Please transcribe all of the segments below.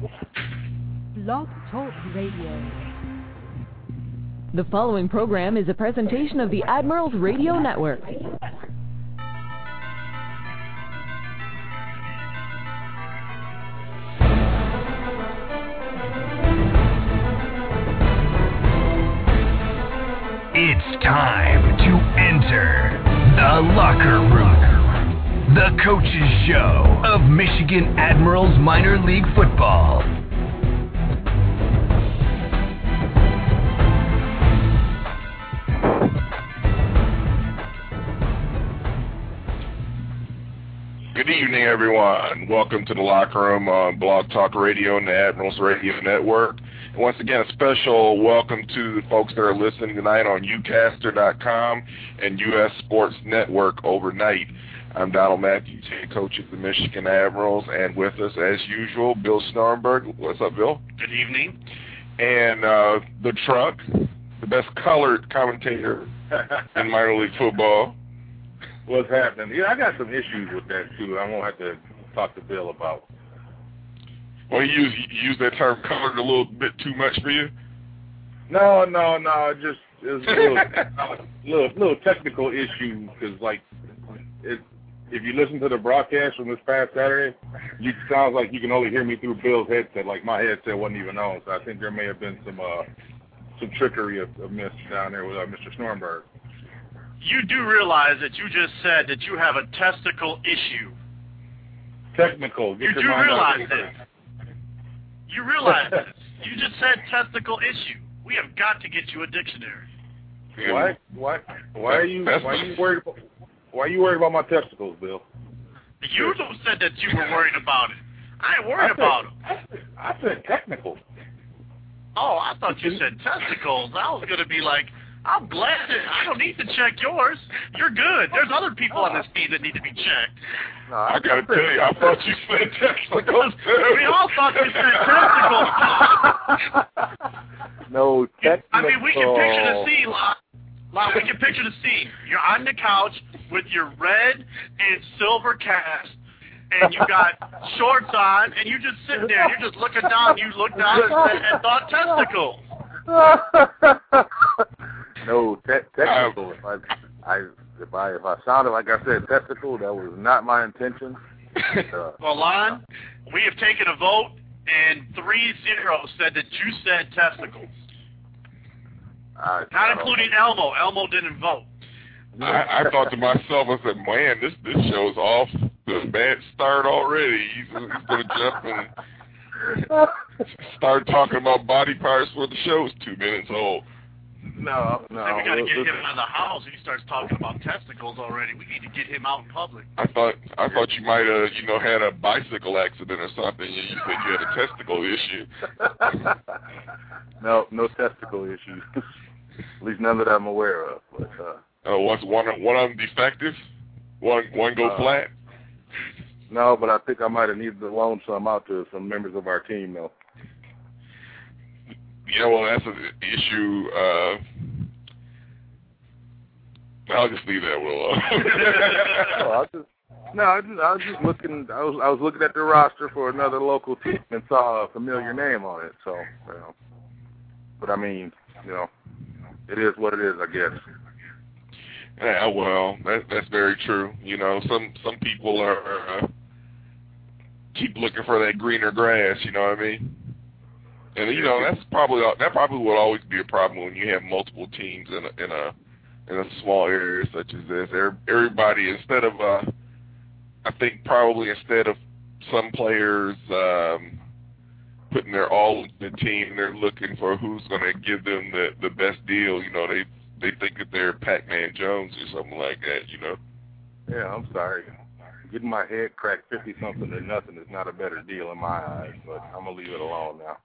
Blog Talk Radio. The following program is a presentation of the Admirals Radio Network. It's time to enter the locker room, the coach's show of Michigan Admirals minor league football. Good evening, everyone. Welcome to the Locker Room on Blog Talk Radio and the Admirals Radio Network. And once again, a special welcome to the folks that are listening tonight on ucaster.com and U.S. Sports Network overnight. I'm Donald Matthews, head coach of the Michigan Admirals, and with us, as usual, Bill Snarnberg. What's up, Bill? Good evening. And the truck, the best colored commentator in minor league football. What's happening? Yeah, I got some issues with that, too. I'm going to have to talk to Bill about. Well, you use that term colored a little bit too much for you? No, just it's a little technical issue because, like, if you listen to the broadcast from this past Saturday, it sounds like you can only hear me through Bill's headset. Like, my headset wasn't even on, so I think there may have been some trickery of Mr. down there with Mr. Snarnberg. You do realize that you just said that you have a testicle issue. Technical. You do realize this. You realize this. You just said testicle issue. We have got to get you a dictionary. Why are you worried about my testicles, Bill? You said that you were worried about it. I ain't worried about them. I said technical. Oh, I thought you said testicles. I was going to be like, I'm glad that I don't need to check yours. You're good. There's other people on this team that need to be checked. No, I got to tell you, I thought you said testicles, too. We all thought you said testicles. No, technical. I mean, we can picture the scene, we can picture the scene. You're on the couch with your red and silver cast, and you got shorts on, and you just sit there, and you're just looking down. You look down and thought testicles. No, technical. If I sounded like I said testicle, that was not my intention. Well, Lon, we have taken a vote, and 3-0 said that you said testicles. Not including Elmo. Elmo didn't vote. I thought to myself, I said, man, this show's off to a bad start already. He's going to jump and start talking about body parts where the show's 2 minutes old. No. We got to get him out of the house. He starts talking about testicles already. We need to get him out in public. I thought you might have, had a bicycle accident or something. And you said you had a testicle issue. No testicle issues. At least none that I'm aware of. But was one of them defective? One go flat? No, but I think I might have needed to loan some out to some members of our team, though. Yeah, well, that's an issue. I'll just leave that alone. I was just looking. I was looking at the roster for another local team and saw a familiar name on it. So, but I mean, it is what it is, I guess. Yeah, well, that's very true. Some people are keep looking for that greener grass. You know what I mean? And that probably will always be a problem when you have multiple teams in a small area such as this. Everybody, instead of some players putting their all in the team, they're looking for who's going to give them the best deal. They think that they're Pac-Man Jones or something like that. Yeah, I'm sorry. Getting my head cracked 50-something to nothing is not a better deal in my eyes, but I'm gonna leave it alone now.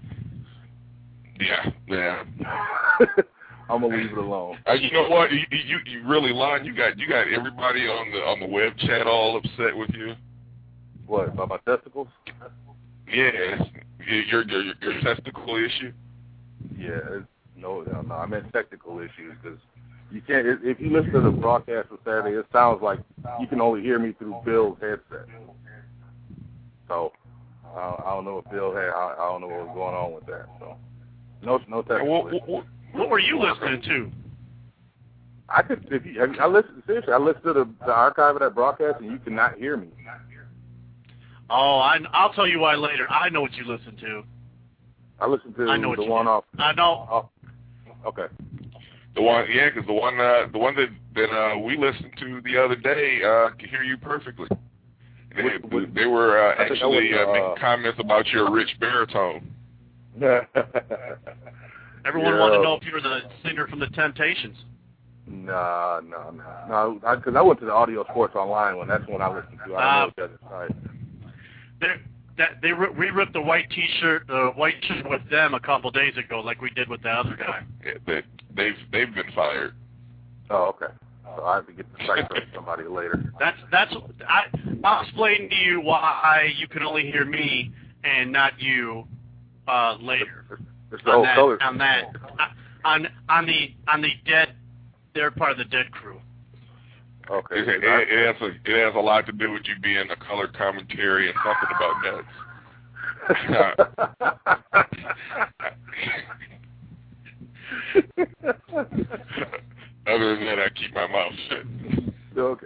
Yeah. I'm gonna leave it alone. You know what? You really lying. You got everybody on the web chat all upset with you. What, about my testicles? Yes. Your testicle issue. Yeah. No. I meant technical issues because you can't. If you listen to the broadcast on Saturday, it sounds like you can only hear me through Bill's headset. So I don't know if Bill had. I don't know what was going on with that. So no technical. What were you listening to? I could. I listened seriously. I listened to the archive of that broadcast, and you cannot hear me. Oh, I'll tell you why later. I know what you listened to. I listened to the one off. I know. Oh, okay. The one, yeah, because the one that we listened to the other day could hear you perfectly. They were actually making comments about your rich baritone. Everyone wanted to know if you were the singer from the Temptations. No, because I went to the Audio Sports Online one. That's one I listened to. I know that site. We ripped the white T-shirt, with them a couple days ago, like we did with the other guy. Yeah, they've been fired. Oh, okay. So I have to get the site from somebody later. I'll explain to you why you can only hear me and not you later. It's the whole color. On the dead. They're part of the dead crew. Okay. It has a lot to do with you being a color commentary and something about nuts. Other than that, I keep my mouth shut. Okay.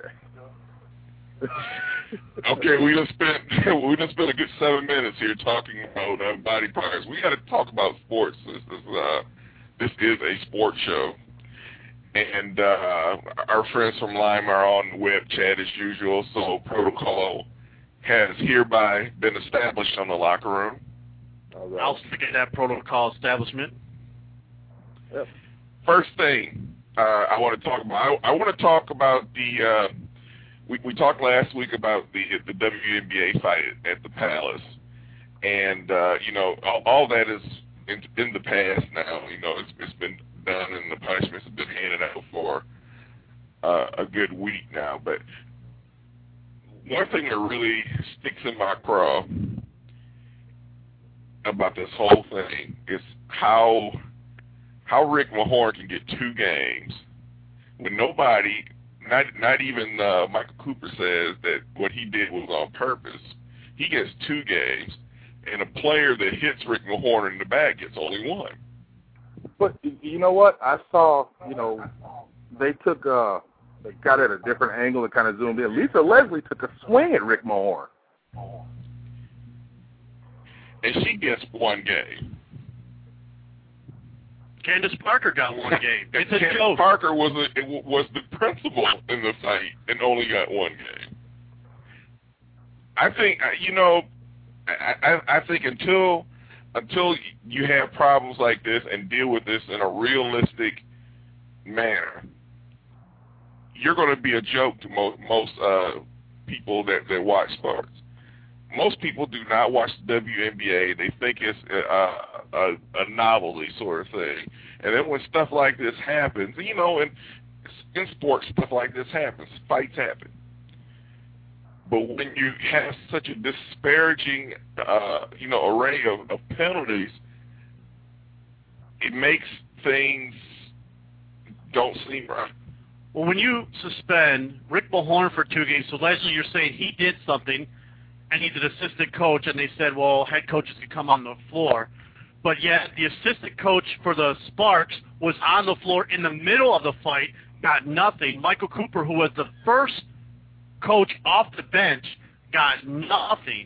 Okay, we done spent a good 7 minutes here talking about body parts. We got to talk about sports. This is a sports show. And our friends from Lime are on the web chat as usual, so protocol has hereby been established on the locker room. Right. I'll stick at that protocol establishment. Yep. First thing I want to talk about, I want to talk about the, we talked last week about the WNBA fight at the Palace. And, all that is in the past now. It's been done and the punishments have been handed out for a good week now. But one thing that really sticks in my craw about this whole thing is how Rick Mahorn can get 2 games when nobody, not even Michael Cooper says that what he did was on purpose. He gets 2 games, and a player that hits Rick Mahorn in the back gets only 1. But you know what? I saw, they got at a different angle and kind of zoomed in. Lisa Leslie took a swing at Rick Mahorn. And she gets 1 game. Candace Parker got 1 game. And Candace Parker was the principal in the fight and only got 1 game. I think, I think until you have problems like this and deal with this in a realistic manner, you're going to be a joke to most people that watch sports. Most people do not watch the WNBA. They think it's a novelty sort of thing. And then when stuff like this happens, in sports, stuff like this happens. Fights happen. But when you have such a disparaging, array of penalties, it makes things don't seem right. Well, when you suspend Rick Mahorn for 2 games, so Leslie, you're saying he did something, and he's an assistant coach, and they said, well, head coaches can come on the floor. But yet the assistant coach for the Sparks was on the floor in the middle of the fight, got nothing. Michael Cooper, who was the first coach off the bench, got nothing.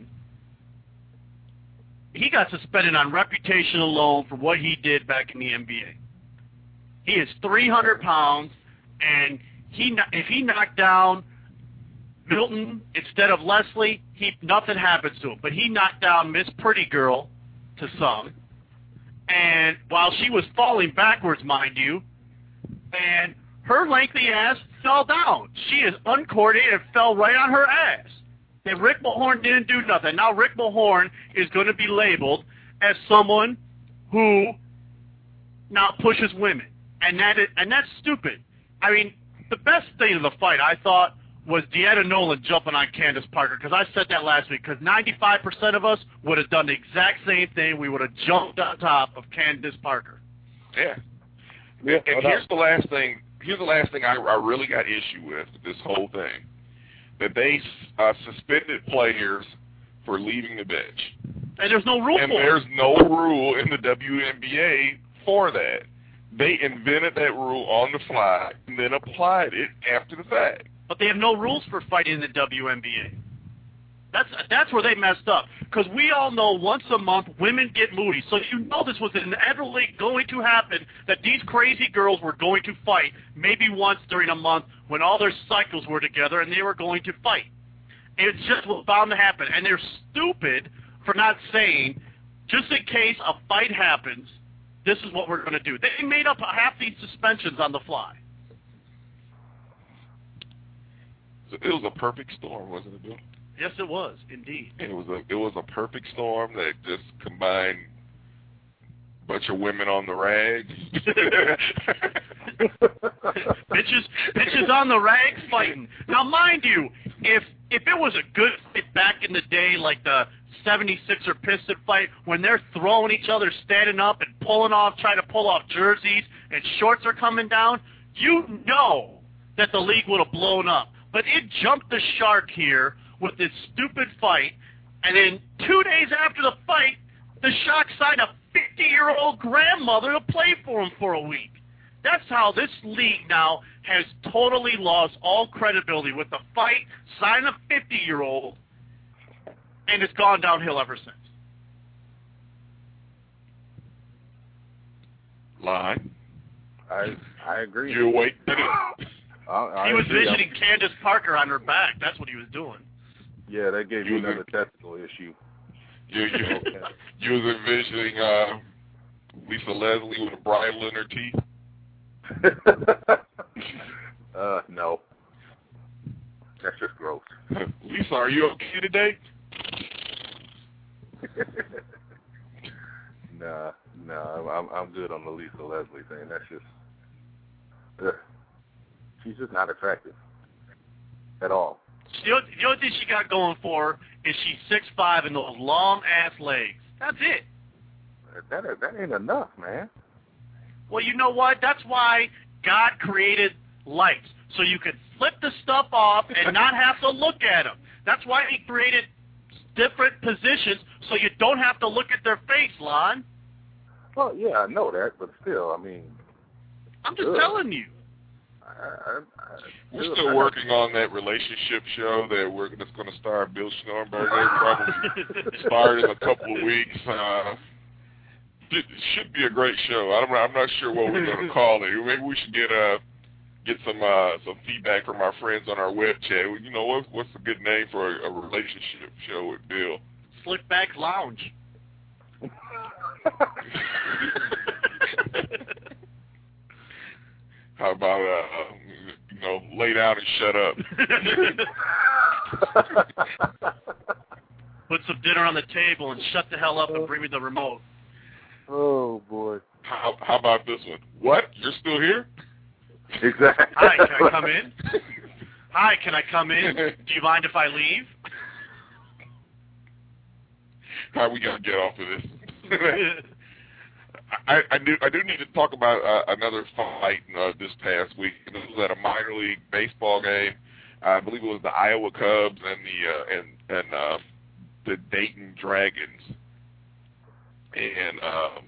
He got suspended on reputation alone for what he did back in the NBA. He is 300 pounds, and if he knocked down Milton instead of Leslie, nothing happens to him. But he knocked down Miss Pretty Girl to some, and while she was falling backwards, mind you, and her lengthy ass fell down. She is uncoordinated and fell right on her ass. And Rick Mahorn didn't do nothing. Now Rick Mahorn is going to be labeled as someone who now pushes women. And that's stupid. I mean, the best thing of the fight, I thought, was Deanna Nolan jumping on Candace Parker, because I said that last week, because 95% of us would have done the exact same thing. We would have jumped on top of Candace Parker. Yeah. And here's the last thing. Here's the last thing I really got issue with this whole thing, that they suspended players for leaving the bench. And there's no rule and for it. there's no rule in the WNBA for that. They invented that rule on the fly and then applied it after the fact. But they have no rules for fighting in the WNBA. That's where they messed up. Because we all know once a month women get moody. So you know this was inevitably going to happen, that these crazy girls were going to fight maybe once during a month when all their cycles were together and they were going to fight. It's just what's bound to happen. And they're stupid for not saying, just in case a fight happens, this is what we're going to do. They made up half these suspensions on the fly. So it was a perfect storm, wasn't it, Bill? Yes, it was, indeed. It was a perfect storm that just combined a bunch of women on the rag. bitches on the rags fighting. Now, mind you, if it was a good fight back in the day, like the 76er Piston fight, when they're throwing each other, standing up and trying to pull off jerseys, and shorts are coming down, you know that the league would have blown up. But it jumped the shark here with this stupid fight, and then 2 days after the fight, the Sharks signed a 50-year-old grandmother to play for him for a week. That's how this league now has totally lost all credibility with the fight, sign a 50-year-old, and it's gone downhill ever since. Lie. I agree. You awake? He was visioning Candace Parker on her back. That's what he was doing. Yeah, that gave you another technical issue. You was envisioning Lisa Leslie with a bridle in her teeth? No. That's just gross. Lisa, are you okay today? Nah, I'm good on the Lisa Leslie thing. That's just, she's just not attractive at all. The only thing she got going for is she's 6'5" and those long-ass legs. That's it. That ain't enough, man. Well, you know what? That's why God created lights, so you could flip the stuff off and not have to look at them. That's why He created different positions, so you don't have to look at their face, Lon. Well, yeah, I know that, but still, I mean... I'm just telling you. We're still working on that relationship show that's going to star Bill Schnorrenberger. Probably start in a couple of weeks. It should be a great show. I'm not sure what we're going to call it. Maybe we should get some feedback from our friends on our web chat. You know, what's a good name for a relationship show with Bill? Slickback Lounge. How about, lay down and shut up? Put some dinner on the table and shut the hell up and bring me the remote. Oh, boy. How about this one? What? You're still here? Exactly. Hi, can I come in? Hi, can I come in? Do you mind if I leave? How are we going to get off of this? I do need to talk about another fight this past week. This was at a minor league baseball game. I believe it was the Iowa Cubs and the Dayton Dragons. And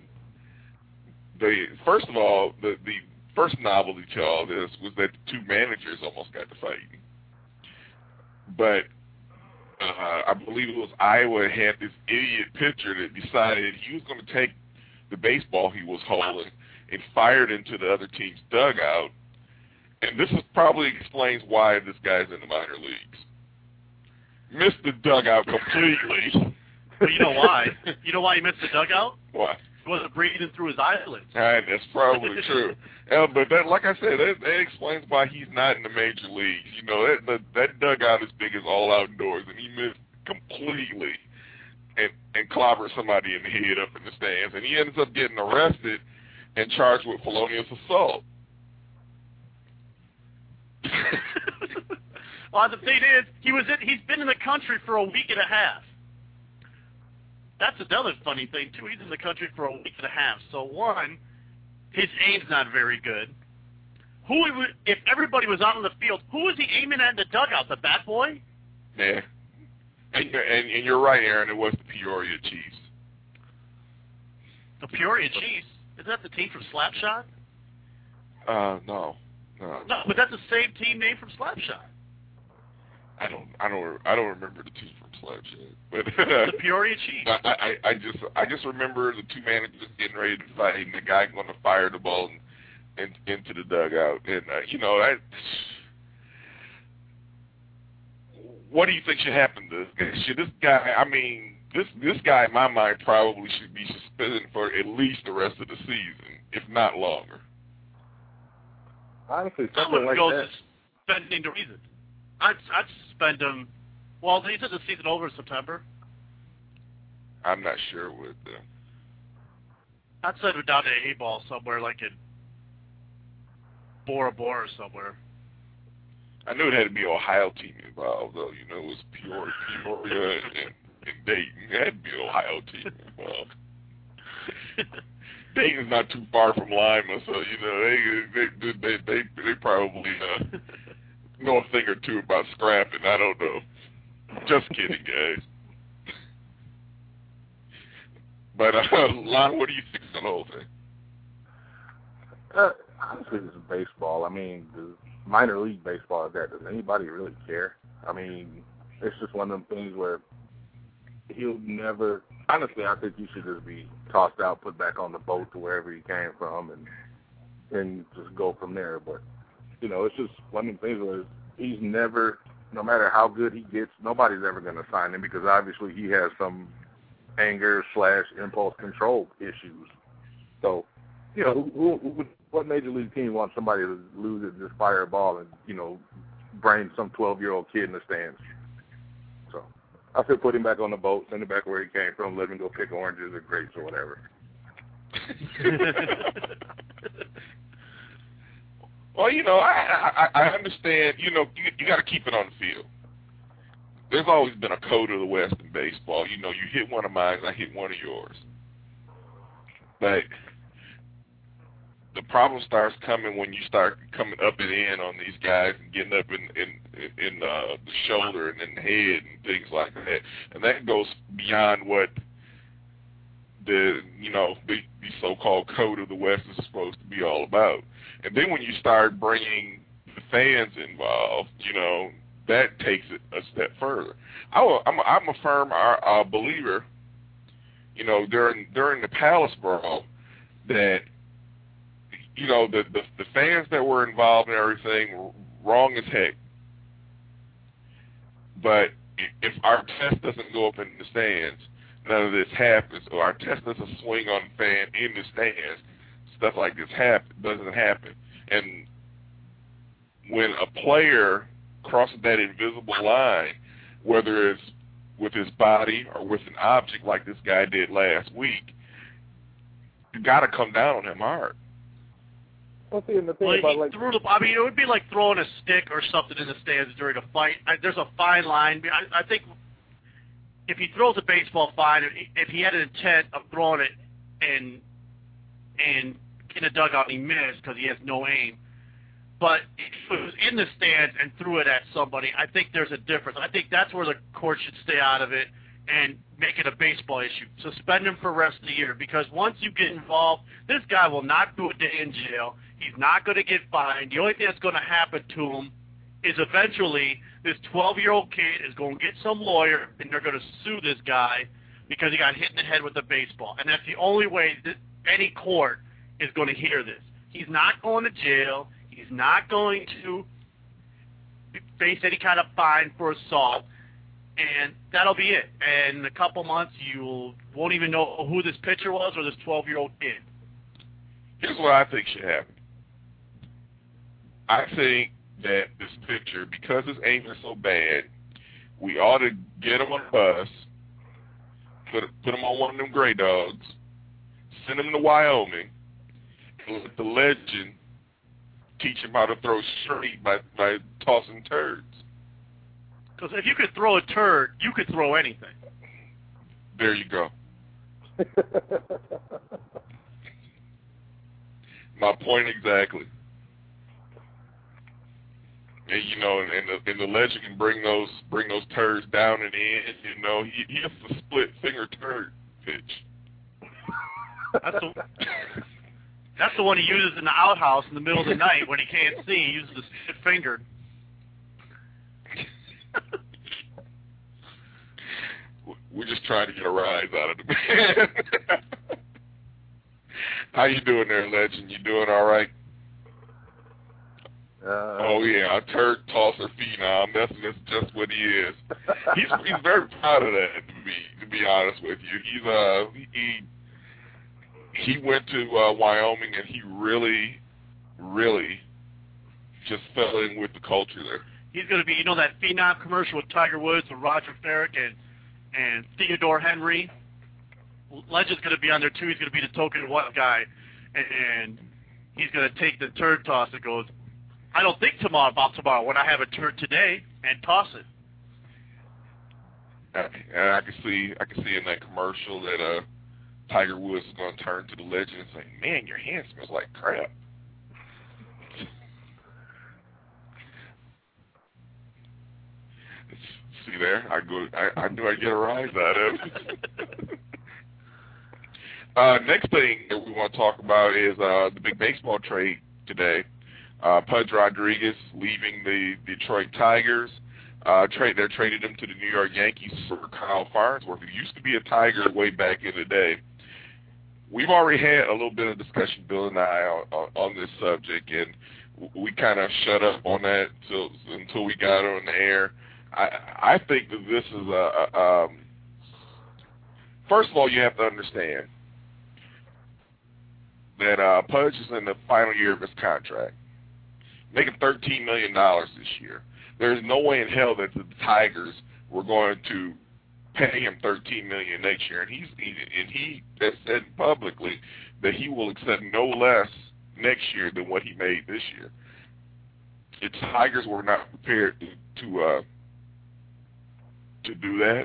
first of all, the first novelty to all this was that the two managers almost got to fighting. But I believe it was Iowa had this idiot pitcher that decided he was going to take the baseball he was holding and fired into the other team's dugout. And this probably explains why this guy's in the minor leagues. Missed the dugout completely. But you know why? You know why he missed the dugout? Why? He wasn't breathing through his eyelids. That's probably true. But like I said, that explains why he's not in the major leagues. You know, that dugout is big as all outdoors, and he missed completely and clobbered somebody in the head up in the stands, and he ends up getting arrested and charged with felonious assault. Well, the thing is, he's been in the country for a week and a half. That's another funny thing, too. He's in the country for a week and a half. So, one, his aim's not very good. If everybody was out on the field, who was he aiming at in the dugout? The bat boy? Yeah. And you're right, Aaron. It was the Peoria Chiefs. The Peoria Chiefs? Is that the team from Slapshot? No. No, but that's the same team name from Slapshot. I don't remember the team from Slapshot. But the Peoria Chiefs. I just remember the two managers getting ready to fight, and the guy going to fire the ball and into the dugout. And what do you think should happen to this guy? Should this guy? I mean, this guy in my mind probably should be suspended for at least the rest of the season, if not longer. Honestly, I something like go that. suspending the reason. I'd suspend him. Well, they said the season over in September. I'm not sure what. I'd send him down to A-ball somewhere, like in Bora Bora or somewhere. I knew it had to be an Ohio team involved, though. You know, it was Peoria and Dayton. It had to be an Ohio team involved. Dayton's not too far from Lima, so you know they probably know a thing or two about scrapping. I don't know. Just kidding, guys. But Lon, what do you think of the whole thing? Honestly, this is baseball. I mean, the minor league baseball is that. Does anybody really care? I mean, it's just one of them things where he'll never. Honestly, I think he should just be tossed out, put back on the boat to wherever he came from, and just go from there. But you know, it's just one of them things where he's never, no matter how good he gets, nobody's ever going to sign him because obviously he has some anger/impulse control issues. So, you know, what major league team wants somebody to lose it, just fire a ball and, you know, brain some 12-year-old kid in the stands? So I said put him back on the boat, send him back where he came from, let him go pick oranges or grapes or whatever. Well, you know, I understand, you know, you got to keep it on the field. There's always been a code of the West in baseball. You know, you hit one of mine, I hit one of yours. But the problem starts coming when you start coming up and in on these guys and getting up in the shoulder and in the head and things like that. And that goes beyond what the so-called code of the West is supposed to be all about. And then when you start bringing the fans involved, you know, that takes it a step further. I'm a firm believer, you know, during the Palace Brawl that, you know, the fans that were involved in everything, wrong as heck. But if our test doesn't go up in the stands, none of this happens, or our test doesn't swing on the fan in the stands, stuff like this doesn't happen. And when a player crosses that invisible line, whether it's with his body or with an object like this guy did last week, you got to come down on him hard. Well, see, and the thing about, like, I mean, it would be like throwing a stick or something in the stands during a fight. There's a fine line. I think if he throws a baseball fine, if he had an intent of throwing it and in a dugout and he missed because he has no aim, but if it was in the stands and threw it at somebody, I think there's a difference. I think that's where the court should stay out of it and make it a baseball issue. Suspend him for the rest of the year, because once you get involved, this guy will not do a day in jail. He's not going to get fined. The only thing that's going to happen to him is eventually this 12-year-old kid is going to get some lawyer, and they're going to sue this guy because he got hit in the head with a baseball. And that's the only way that any court is going to hear this. He's not going to jail. He's not going to face any kind of fine for assault. And that'll be it. And in a couple months, you won't even know who this pitcher was or this 12-year-old kid. Here's what I think should happen. I think that this pitcher, because his aim is so bad, we ought to get him on a bus, put him on one of them gray dogs, send him to Wyoming, and let the legend teach him how to throw straight by tossing turds. Because if you could throw a turd, you could throw anything. There you go. My point exactly. And and the legend can bring those turds down and in. He has the split finger turd pitch. That's the one he uses in the outhouse in the middle of the night when he can't see. He uses the split finger. We're just trying to get a rise out of the man. How you doing there, legend? You doing all right? Oh yeah, a turd tosser phenom. That's just what he is. He's very proud of that. To be honest with you, he went to Wyoming and he really just fell in with the culture there. He's going to be, that phenom commercial with Tiger Woods and Roger Farrick and Theodore Henry. Legend's going to be on there too. He's going to be the token white guy, and he's going to take the turd toss and goes, I don't think about tomorrow when I have a turd today, and toss it. And I can see in that commercial that Tiger Woods is going to turn to the legend and say, "Man, your hand smells like crap." See there, I knew I'd get a rise out of it. Next thing that we want to talk about is the big baseball trade today. Pudge Rodriguez leaving the Detroit Tigers. They traded him to the New York Yankees for Kyle Farnsworth, who used to be a Tiger way back in the day. We've already had a little bit of discussion, Bill and I, on this subject, and we kind of shut up on that until we got on the air. I think that this is first of all, you have to understand that Pudge is in the final year of his contract, making $13 million this year. There's no way in hell that the Tigers were going to pay him $13 million next year, and he has said publicly that he will accept no less next year than what he made this year. The Tigers were not prepared to do that.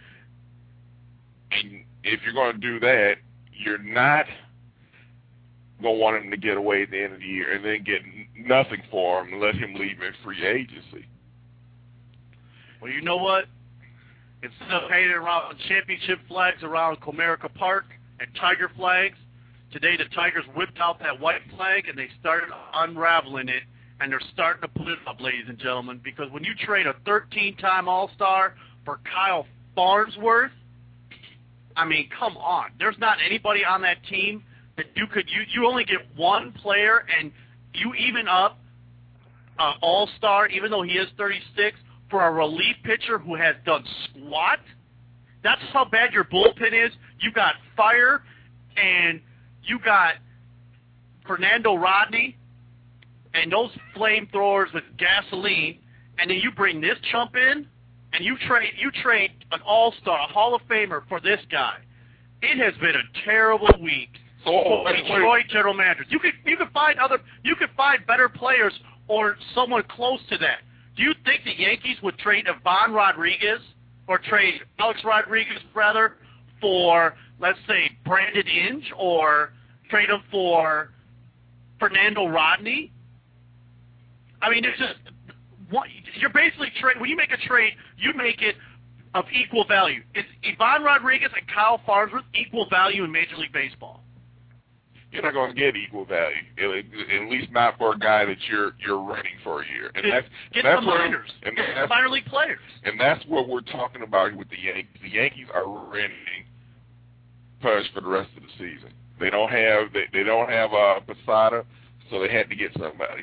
And if you're going to do that, you're not going to want him to get away at the end of the year and then get nothing for him and let him leave in free agency. Well, you know what? Instead of painting around championship flags around Comerica Park and Tiger flags, today the Tigers whipped out that white flag and they started unraveling it, and they're starting to put it up, ladies and gentlemen, because when you trade a 13-time All-Star for Kyle Farnsworth, I mean, come on. There's not anybody on that team that you only get one player, and you even up an All-Star, even though he is 36, for a relief pitcher who has done squat. That's how bad your bullpen is. You got fire, and you got Fernando Rodney, and those flamethrowers with gasoline, and then you bring this chump in, and you trade an All-Star, a Hall of Famer for this guy. It has been a terrible week for Detroit general managers. You could find better players or someone close to that. Do you think the Yankees would trade Ivan Rodriguez or trade Alex Rodriguez rather for, let's say, Brandon Inge, or trade him for Fernando Rodney? I mean, it's just you're basically when you make a trade, you make it of equal value. Is Ivan Rodriguez and Kyle Farnsworth equal value in Major League Baseball? You're not going to get equal value, at least not for a guy that you're renting for a year. And get some minors, get some minor league players. And that's what we're talking about with the Yankees. The Yankees are renting Pudge for the rest of the season. They don't have Posada, so they had to get somebody.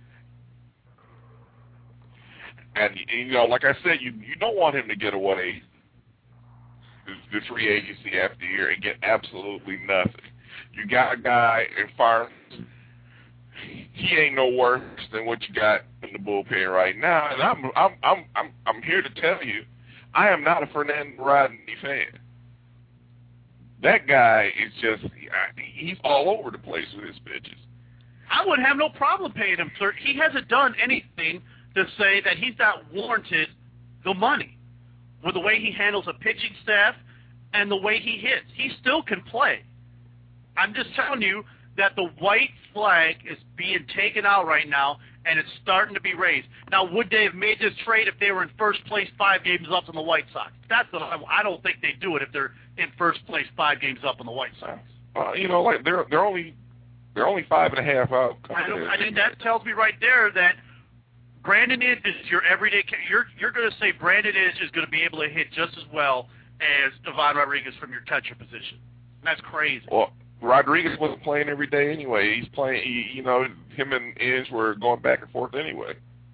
And like I said, you don't want him to get away the free agency after the year and get absolutely nothing. You got a guy in fire. He ain't no worse than what you got in the bullpen right now. And I'm here to tell you, I am not a Fernando Rodney fan. That guy is he's all over the place with his pitches. I would have no problem paying him, sir. He hasn't done anything to say that he's not warranted the money with the way he handles a pitching staff and the way he hits. He still can play. I'm just telling you that the white flag is being taken out right now, and it's starting to be raised. Now, would they have made this trade if they were in first place 5 games up on the White Sox? That's what I don't think they do it if they're in first place 5 games up on the White Sox. Like they're only 5.5 out. I think that tells me right there that Brandon Inge is your everyday. You're going to say Brandon Inge is going to be able to hit just as well as Devon Rodriguez from your catcher position. That's crazy. Well, Rodriguez wasn't playing every day anyway. He's playing. Him and Inge were going back and forth anyway.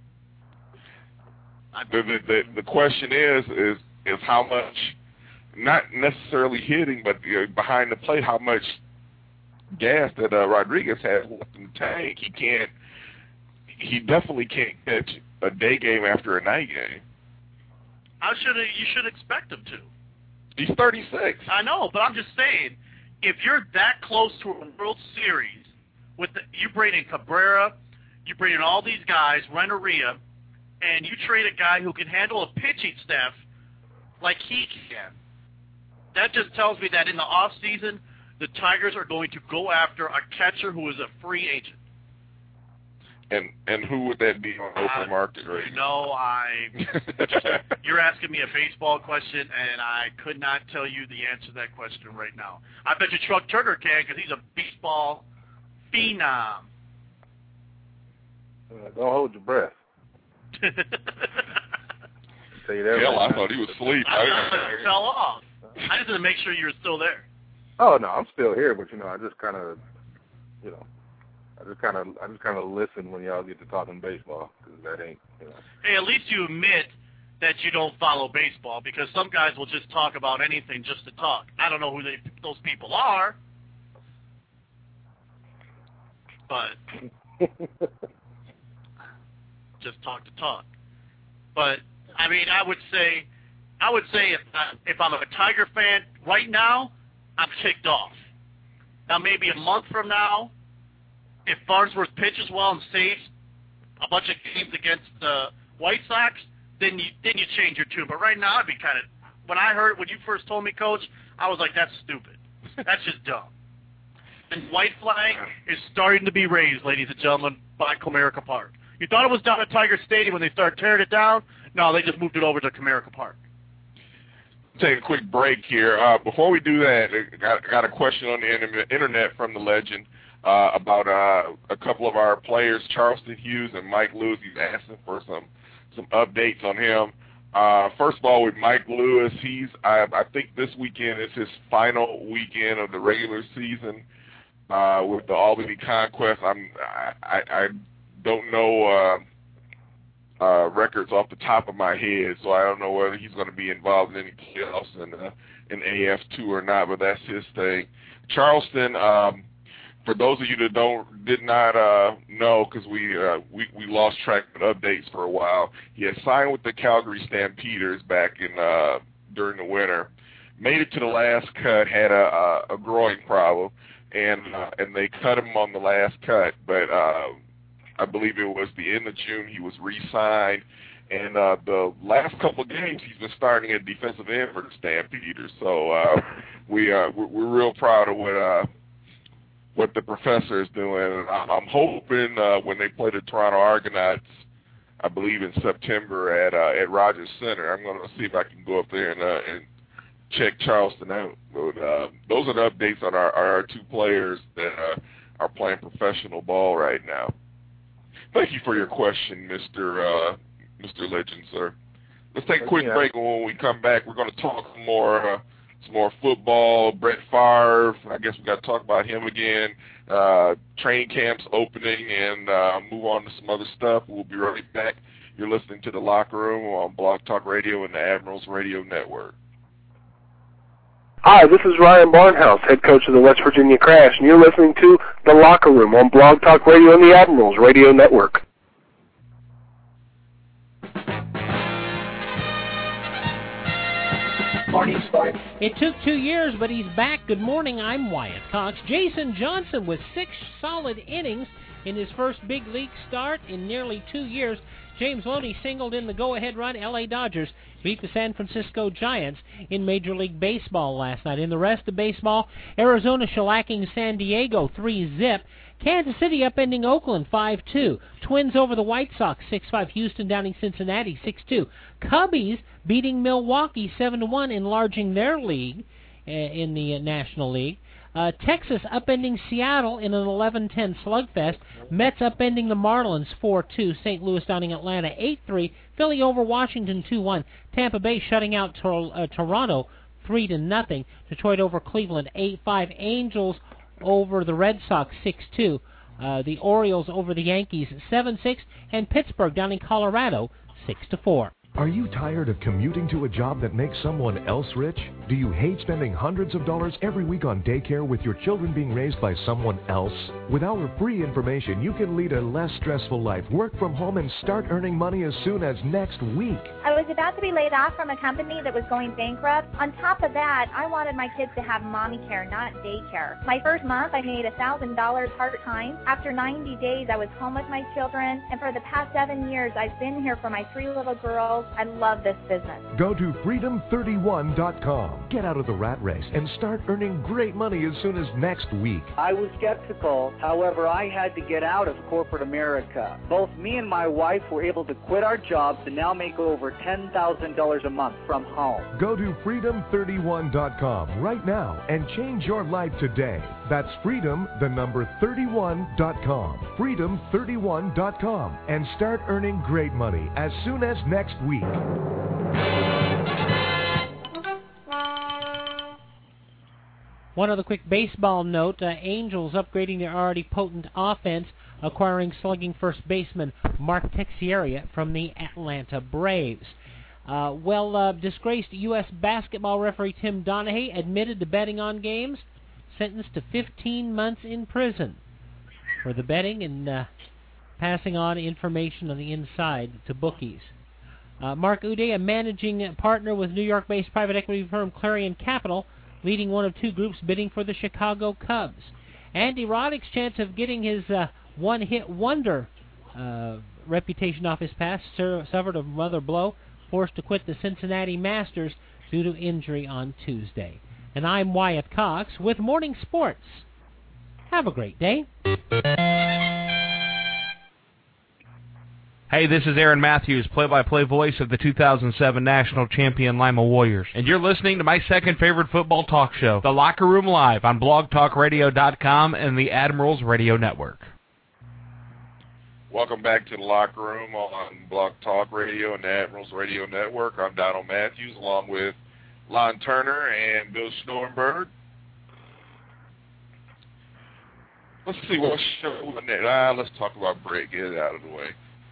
The question is how much, not necessarily hitting, but behind the plate, how much gas that Rodriguez has left in the tank. He definitely can't catch a day game after a night game. You should expect him to. He's 36. I know, but I'm just saying, if you're that close to a World Series, you bring in Cabrera, you bring in all these guys, Renteria, and you trade a guy who can handle a pitching staff like he can, that just tells me that in the off season, the Tigers are going to go after a catcher who is a free agent. And who would that be on open market right now? You're asking me a baseball question, and I could not tell you the answer to that question right now. I bet you Truck Turner can because he's a baseball phenom. Don't hold your breath. Tell you that Hell, I thought he was asleep. I fell off. I just wanted to make sure you were still there. Oh no, I'm still here, but I just kind of, I just kind of listen when y'all get to talking baseball, because that ain't, Hey, at least you admit that you don't follow baseball, because some guys will just talk about anything just to talk. I don't know who those people are, but just talk to talk. But I mean, I would say if I'm a Tiger fan right now, I'm ticked off. Now maybe a month from now, if Farnsworth pitches well and saves a bunch of games against the White Sox, then you change your tune. But right now, I'd be kind of, when you first told me, Coach, I was like, that's stupid. That's just dumb. And white flag is starting to be raised, ladies and gentlemen, by Comerica Park. You thought it was down at Tiger Stadium when they started tearing it down? No, they just moved it over to Comerica Park. Take a quick break here. Before we do that, I got a question on the internet from the legend about a couple of our players, Charleston Hughes and Mike Lewis. He's asking for some updates on him. First of all, with Mike Lewis, I think this weekend is his final weekend of the regular season with the Albany Conquest. I don't know records off the top of my head, so I don't know whether he's going to be involved in any playoffs in AF2 or not, but that's his thing. Charleston, for those of you that did not know, because we lost track of updates for a while, he had signed with the Calgary Stampeders back in during the winter, made it to the last cut, had a growing problem, and they cut him on the last cut, but I believe it was the end of June he was re-signed, and the last couple of games he's been starting at defensive end for the Stampeders. So we're real proud of what the professor is doing. I'm hoping when they play the Toronto Argonauts, I believe in September at Rogers Center, I'm going to see if I can go up there and check Charleston out. But those are the updates on our two players that are playing professional ball right now. Thank you for your question, Mr. Legend, sir. Let's take a quick break, and when we come back, we're going to talk some more football. Brett Favre, I guess we got to talk about him again. Training camps opening, and move on to some other stuff. We'll be right back. You're listening to The Locker Room on Blog Talk Radio and the Admirals Radio Network. Hi, this is Ryan Barnhouse, head coach of the West Virginia Crash, and you're listening to The Locker Room on Blog Talk Radio and the Admirals Radio Network. It took 2 years, but he's back. Good morning, I'm Wyatt Cox. Jason Johnson with 6 solid innings in his first big league start in nearly 2 years. James Loney singled in the go-ahead run. L.A. Dodgers beat the San Francisco Giants in Major League Baseball last night. In the rest of baseball, Arizona shellacking San Diego 3-0. Kansas City upending Oakland 5-2. Twins over the White Sox 6-5. Houston downing Cincinnati 6-2. Cubbies beating Milwaukee 7-1, enlarging their lead in the National League. Texas upending Seattle in an 11-10 slugfest. Mets upending the Marlins 4-2. St. Louis downing Atlanta 8-3. Philly over Washington 2-1. Tampa Bay shutting out Toronto 3-0. Detroit over Cleveland 8-5. Angels over the Red Sox 6-2. The Orioles over the Yankees 7-6. And Pittsburgh down in Colorado 6-4. Are you tired of commuting to a job that makes someone else rich? Do you hate spending hundreds of dollars every week on daycare with your children being raised by someone else? With our free information, you can lead a less stressful life, work from home, and start earning money as soon as next week. I was about to be laid off from a company that was going bankrupt. On top of that, I wanted my kids to have mommy care, not daycare. My first month, I made $1,000 part-time. After 90 days, I was home with my children, and for the past 7 years, I've been here for my 3 little girls. I love this business. Go to freedom31.com. Get out of the rat race and start earning great money as soon as next week. I was skeptical. However, I had to get out of corporate America. Both me and my wife were able to quit our jobs and now make over $10,000 a month from home. Go to freedom31.com right now and change your life today. That's freedom31.com. Freedom31.com and start earning great money as soon as next week. One other quick baseball note. Angels upgrading their already potent offense, acquiring slugging first baseman Mark Teixeira from the Atlanta Braves. Disgraced U.S. basketball referee Tim Donaghy admitted to betting on games, sentenced to 15 months in prison for the betting and passing on information on the inside to bookies. Mark Uday, a managing partner with New York-based private equity firm Clarion Capital, leading one of 2 groups bidding for the Chicago Cubs. Andy Roddick's chance of getting his one-hit wonder reputation off his past suffered a mother blow, forced to quit the Cincinnati Masters due to injury on Tuesday. And I'm Wyatt Cox with Morning Sports. Have a great day. Hey, this is Aaron Matthews, play-by-play voice of the 2007 national champion Lima Warriors. And you're listening to my second favorite football talk show, The Locker Room Live, on blogtalkradio.com and the Admirals Radio Network. Welcome back to The Locker Room on Blog Talk Radio and the Admirals Radio Network. I'm Donald Matthews, along with Lon Turner and Bill Schnorenberg. Let's see what show we're next. Let's talk about Brett. Get it out of the way.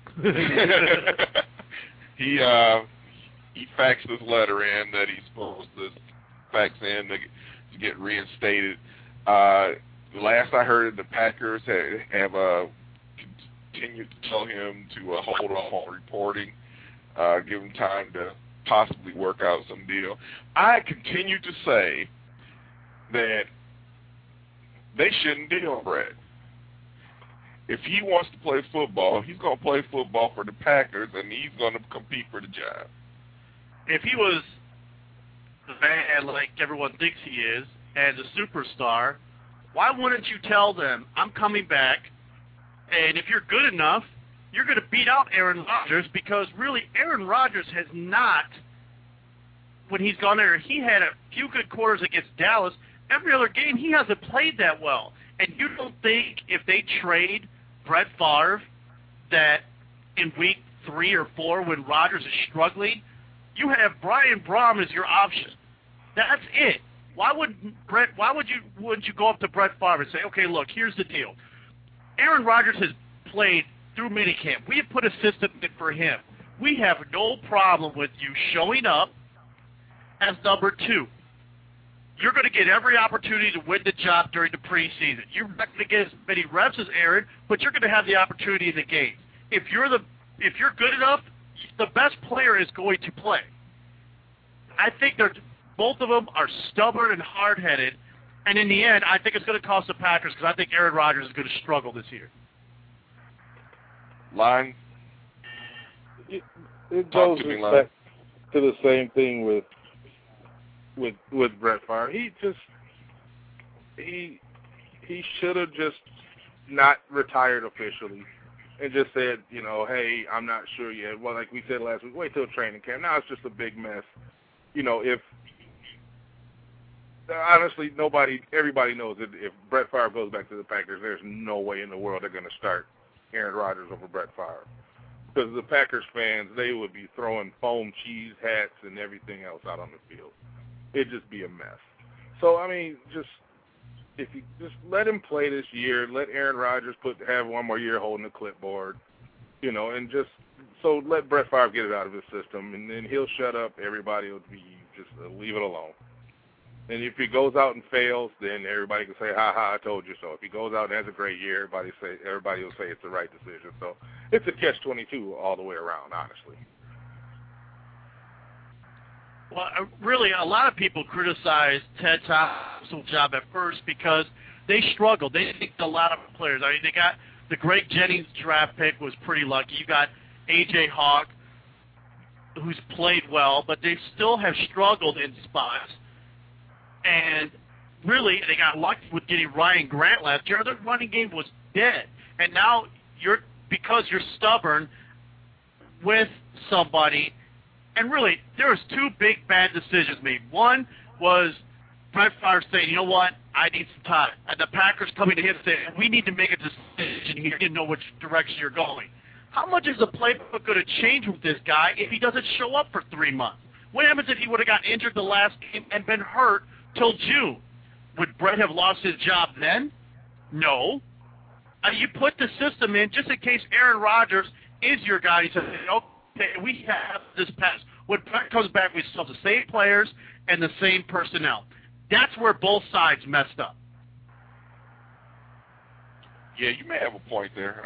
He faxed this letter in that he's supposed to fax in to get reinstated. Last I heard, the Packers have continued to tell him to hold off on reporting, give him time to possibly work out some deal. I continue to say that they shouldn't deal with Brett. If he wants to play football, he's going to play football for the Packers, and he's going to compete for the job. If he was the man like everyone thinks he is, and a superstar, why wouldn't you tell them, I'm coming back, and if you're good enough, you're going to beat out Aaron Rodgers, because really Aaron Rodgers has not, when he's gone there, he had a few good quarters against Dallas. Every other game, he hasn't played that well. And you don't think if they trade Brett Favre that in week 3 or 4 when Rodgers is struggling, you have Brian Brohm as your option. That's it. Wouldn't you go up to Brett Favre and say, okay, look, here's the deal. Aaron Rodgers has played through minicamp. We have put a system in for him. We have no problem with you showing up as number 2. You're going to get every opportunity to win the job during the preseason. You're not going to get as many reps as Aaron, but you're going to have the opportunity in the game. If you're good enough, the best player is going to play. I think both of them are stubborn and hard-headed, and in the end, I think it's going to cost the Packers because I think Aaron Rodgers is going to struggle this year. Line. It goes back to the same thing with Brett Favre. He should have just not retired officially and just said, you know, hey, I'm not sure yet. Well, like we said last week, wait till training camp. Now it's just a big mess. You know, if honestly everybody knows that if Brett Favre goes back to the Packers, there's no way in the world they're going to start Aaron Rodgers over Brett Favre. Because the Packers fans, they would be throwing foam cheese hats and everything else out on the field. It'd just be a mess. So, I mean, if you just let him play this year, let Aaron Rodgers have one more year holding the clipboard, you know, and just so let Brett Favre get it out of his system, and then he'll shut up. Everybody will be just leave it alone. And if he goes out and fails, then everybody can say, ha ha, I told you so. If he goes out and has a great year, everybody will say it's the right decision. So it's a catch-22 all the way around, honestly. Well, really, a lot of people criticize Ted Thompson's job at first because they struggled. They picked a lot of players. I mean, they got the Greg Jennings draft pick was pretty lucky. You got A.J. Hawk, who's played well, but they still have struggled in spots. And really, they got lucky with getting Ryan Grant last year. Their running game was dead. And now because you're stubborn with somebody. And really, there was two big bad decisions made. One was Brett Favre saying, you know what, I need some time. And the Packers coming to him saying, we need to make a decision here. You didn't know which direction you're going. How much is the playbook going to change with this guy if he doesn't show up for 3 months? What happens if he would have got injured the last game and been hurt till June? Would Brett have lost his job then? No. You put the system in just in case Aaron Rodgers is your guy. He says, okay, we have this pass. When Brett comes back, we still have the same players and the same personnel. That's where both sides messed up. Yeah, you may have a point there.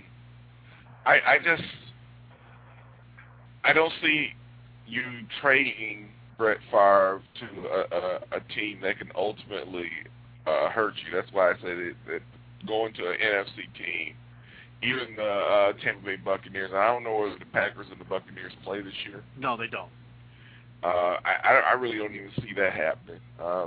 I don't see you trading Brett Favre to a team that can ultimately hurt you. That's why I say that going to an NFC team, even the Tampa Bay Buccaneers, I don't know whether the Packers and the Buccaneers play this year. No, they don't. I really don't even see that happening.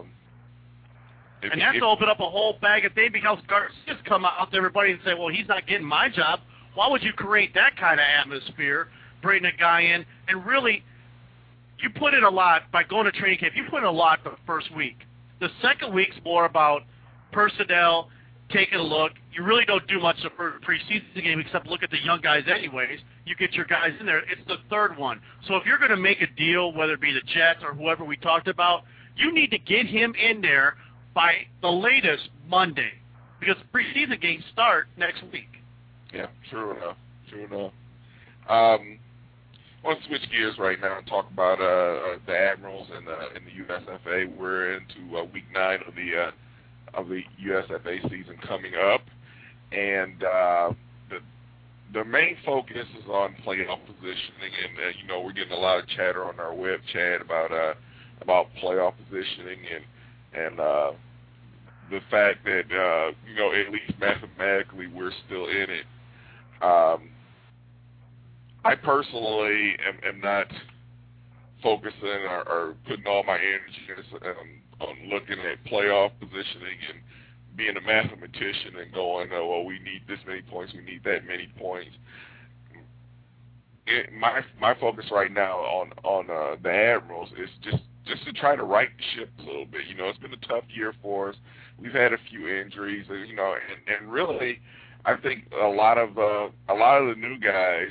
And that's to open up a whole bag of things because Garcia's come out to everybody and say, well, he's not getting my job. Why would you create that kind of atmosphere, bring a guy in, and really, you put in a lot by going to training camp. You put in a lot the first week. The second week's more about personnel, taking a look. You really don't do much the preseason game except look at the young guys anyways. You get your guys in there. It's the third one. So if you're going to make a deal, whether it be the Jets or whoever we talked about, you need to get him in there by the latest Monday because preseason games start next week. Yeah, true enough. I want to switch gears right now and talk about the Admirals and the USFA. We're into week 9 of the USFA season coming up, and the main focus is on playoff positioning. And we're getting a lot of chatter on our web chat about playoff positioning and the fact that at least mathematically we're still in it. I personally am not focusing or putting all my energy on looking at playoff positioning and being a mathematician and going, well, we need this many points, we need that many points. My focus right now on the Admirals is just to try to right the ship a little bit. It's been a tough year for us. We've had a few injuries, and really, I think a lot of the new guys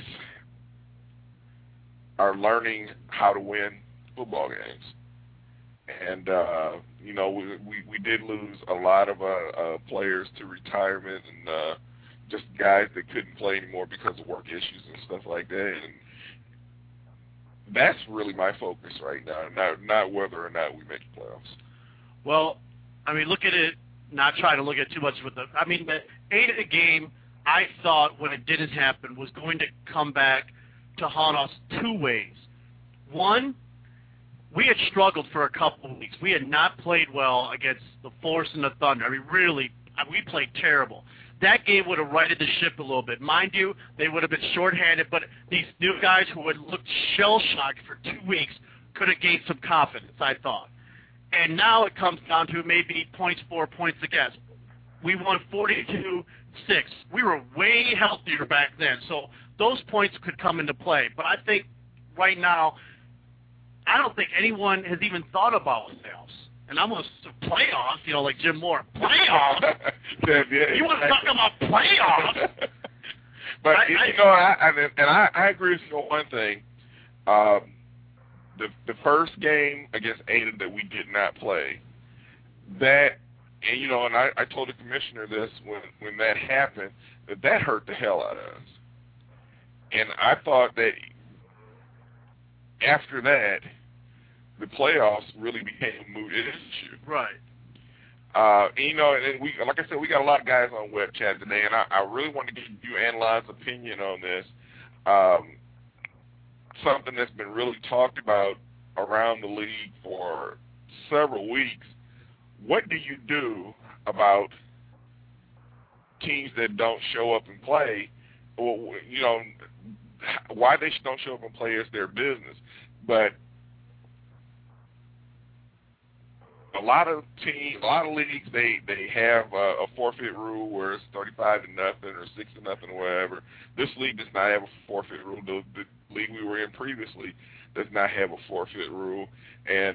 are learning how to win football games. And, we did lose a lot of players to retirement and just guys that couldn't play anymore because of work issues and stuff like that. And that's really my focus right now, not whether or not we make the playoffs. Well, look at it, not trying to look at too much with the 8 game, I thought when it didn't happen was going to come back to haunt us two ways. One, we had struggled for a couple of weeks. We had not played well against the Force and the Thunder. We played terrible. That game would have righted the ship a little bit. Mind you, they would have been shorthanded, but these new guys who had looked shell-shocked for 2 weeks could have gained some confidence, I thought. And now it comes down to maybe points for, points against. we won 42-6. We were way healthier back then, so those points could come into play. But I think right now, I don't think anyone has even thought about playoffs. And I'm going to playoffs, like Jim Moore. Playoffs? Yeah, you want to talk about playoffs? But, I agree with you on one thing. The first game against Ada that we did not play, and I told the commissioner this when that happened, that hurt the hell out of us. And I thought that after that, the playoffs really became a moot issue. Right. And we, like I said, we got a lot of guys on web chat today, and I really want to get you and Lon's opinion on this. Something that's been really talked about around the league for several weeks. What do you do about teams that don't show up and play? Well, why they don't show up and play is their business. But a lot of leagues, they have a forfeit rule where it's 35-0 or 6-0 or whatever. This league does not have a forfeit rule. The league we were in previously does not have a forfeit rule, and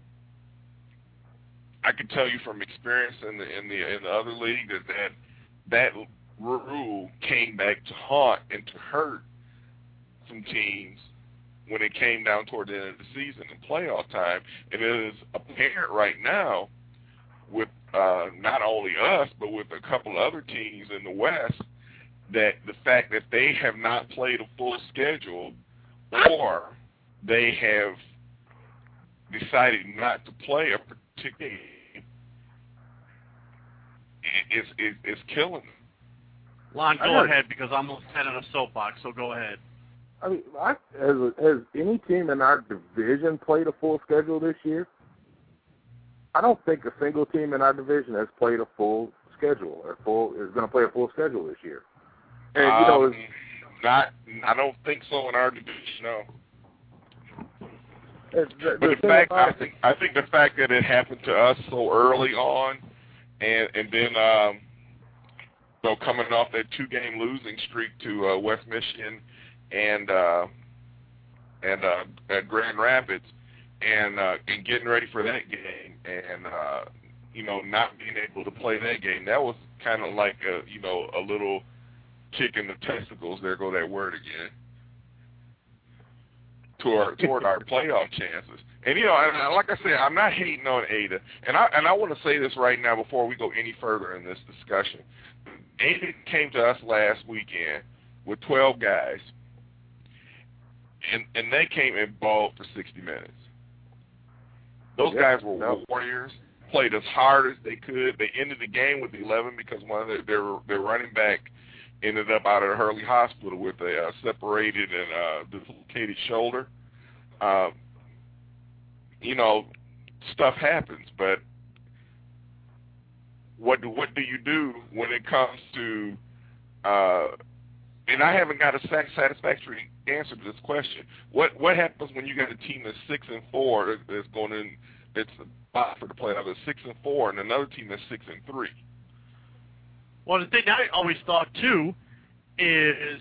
I can tell you from experience in the other league that rule came back to haunt and to hurt some teams when it came down toward the end of the season and playoff time. And it is apparent right now with not only us, but with a couple of other teams in the West, that the fact that they have not played a full schedule or they have decided not to play a particular game is killing them. Lon, go ahead, because I'm almost head on a soapbox, so go ahead. I mean, has any team in our division played a full schedule this year? I don't think a single team in our division has played a full schedule is going to play a full schedule this year. And I don't think so in our division. No. But I think the fact that it happened to us so early on, and then coming off that 2-game losing streak to West Michigan and Grand Rapids, and getting ready for that game, and not being able to play that game, that was kind of like a little kick in the testicles. There go that word again. Toward our playoff chances. And like I said, I'm not hating on Ada. And I want to say this right now before we go any further in this discussion. Ada came to us last weekend with 12 guys, and they came and balled for 60 minutes. Those guys were warriors, played as hard as they could. They ended the game with 11 because one of their running back ended up out of Hurley Hospital with a separated and dislocated shoulder. Stuff happens, but what do you do when it comes to and I haven't got a satisfactory answer to this question. What happens when you got a team that's 6-4 that's going in, it's a spot for the playoff, that's 6-4, and another team that's 6-3? Well, the thing I always thought too is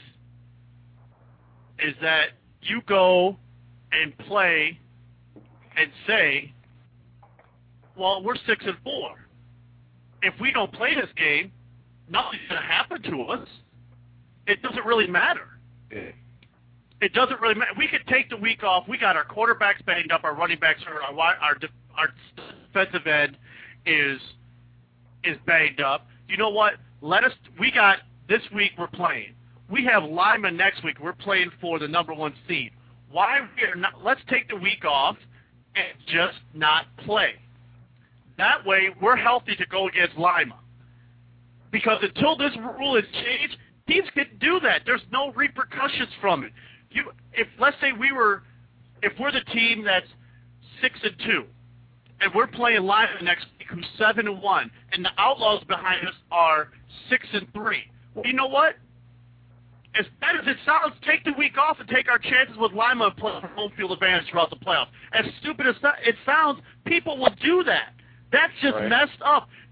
that you go and play and say, well, we're 6-4. If we don't play this game, nothing's going to happen to us. It doesn't really matter. Yeah. It doesn't really matter. We could take the week off. We got our quarterbacks banged up, our running backs hurt, our defensive end is banged up. You know what? We got this week we're playing. We have Lima next week. We're playing for the #1 seed. Let's take the week off and just not play. That way we're healthy to go against Lima. Because until this rule is changed, teams can do that. There's no repercussions from it. Let's say if we're the team that's 6-2, and we're playing Lima next week, who's 7-1, and the Outlaws behind us are 6-3. Well, you know what? As bad as it sounds, take the week off and take our chances with Lima and play for home field advantage throughout the playoffs. As stupid as it sounds, people will do that. That's just messed up.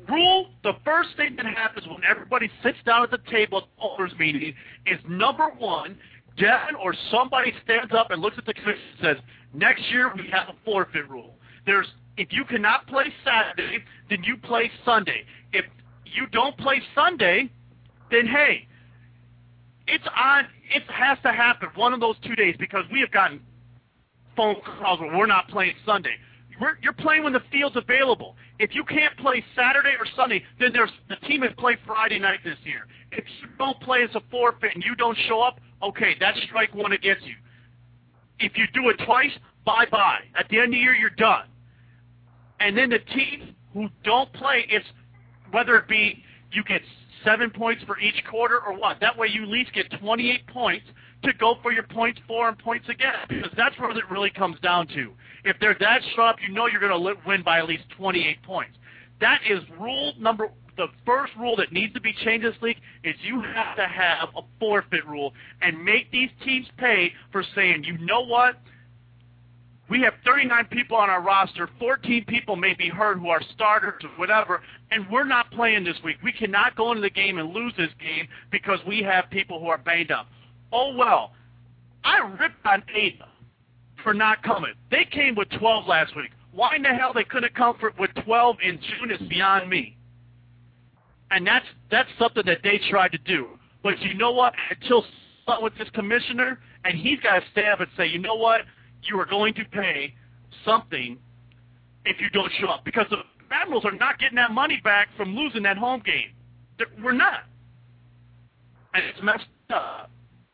rule, the first thing that happens when everybody sits down at the table at the owners' meeting is, number one, Devin or somebody stands up and looks at the commission and says, next year we have a forfeit rule. If you cannot play Saturday, then you play Sunday. If you don't play Sunday, then hey, it has to happen one of those 2 days, because we have gotten phone calls where we're not playing Sunday. You're playing when the field's available. If you can't play Saturday or Sunday, then the team has played Friday night this year. If you don't play as a forfeit and you don't show up, okay, that's strike one against you. If you do it twice, bye-bye. At the end of the year, you're done. And then the teams who don't play, it's whether it be you get 7 points for each quarter or what. That way you at least get 28 points to go for your points for and points again, because that's where it really comes down to. If they're that sharp, you know you're going to win by at least 28 points. That is the first rule that needs to be changed in this league is you have to have a forfeit rule and make these teams pay for saying, you know what, we have 39 people on our roster, 14 people may be hurt who are starters or whatever, and we're not playing this week. We cannot go into the game and lose this game because we have people who are banged up. Oh, well, I ripped on Ada for not coming. They came with 12 last week. Why in the hell they couldn't come with 12 in June is beyond me. And that's something that they tried to do. But you know what? Until with this commissioner, and he's got to stand up and say, you know what? You are going to pay something if you don't show up. Because the Admirals are not getting that money back from losing that home game. We're not. And it's messed up.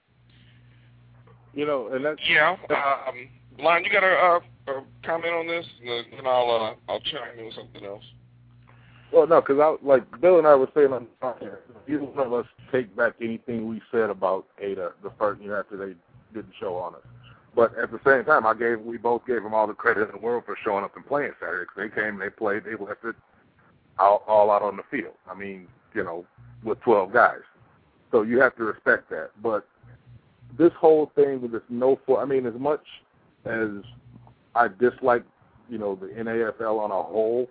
You know, and that's... Yeah. Lon, you got a comment on this? And I'll chime in with something else. Well, no, because like Bill and I were saying on the podcast, you don't let us take back anything we said about Ada the first year after they did the show on us. But at the same time, we both gave them all the credit in the world for showing up and playing Saturday, because they came, they played, they left it all out on the field. I mean, you know, with 12 guys. So you have to respect that. But this whole thing with this as much as I dislike, you know, the NAFL on a whole,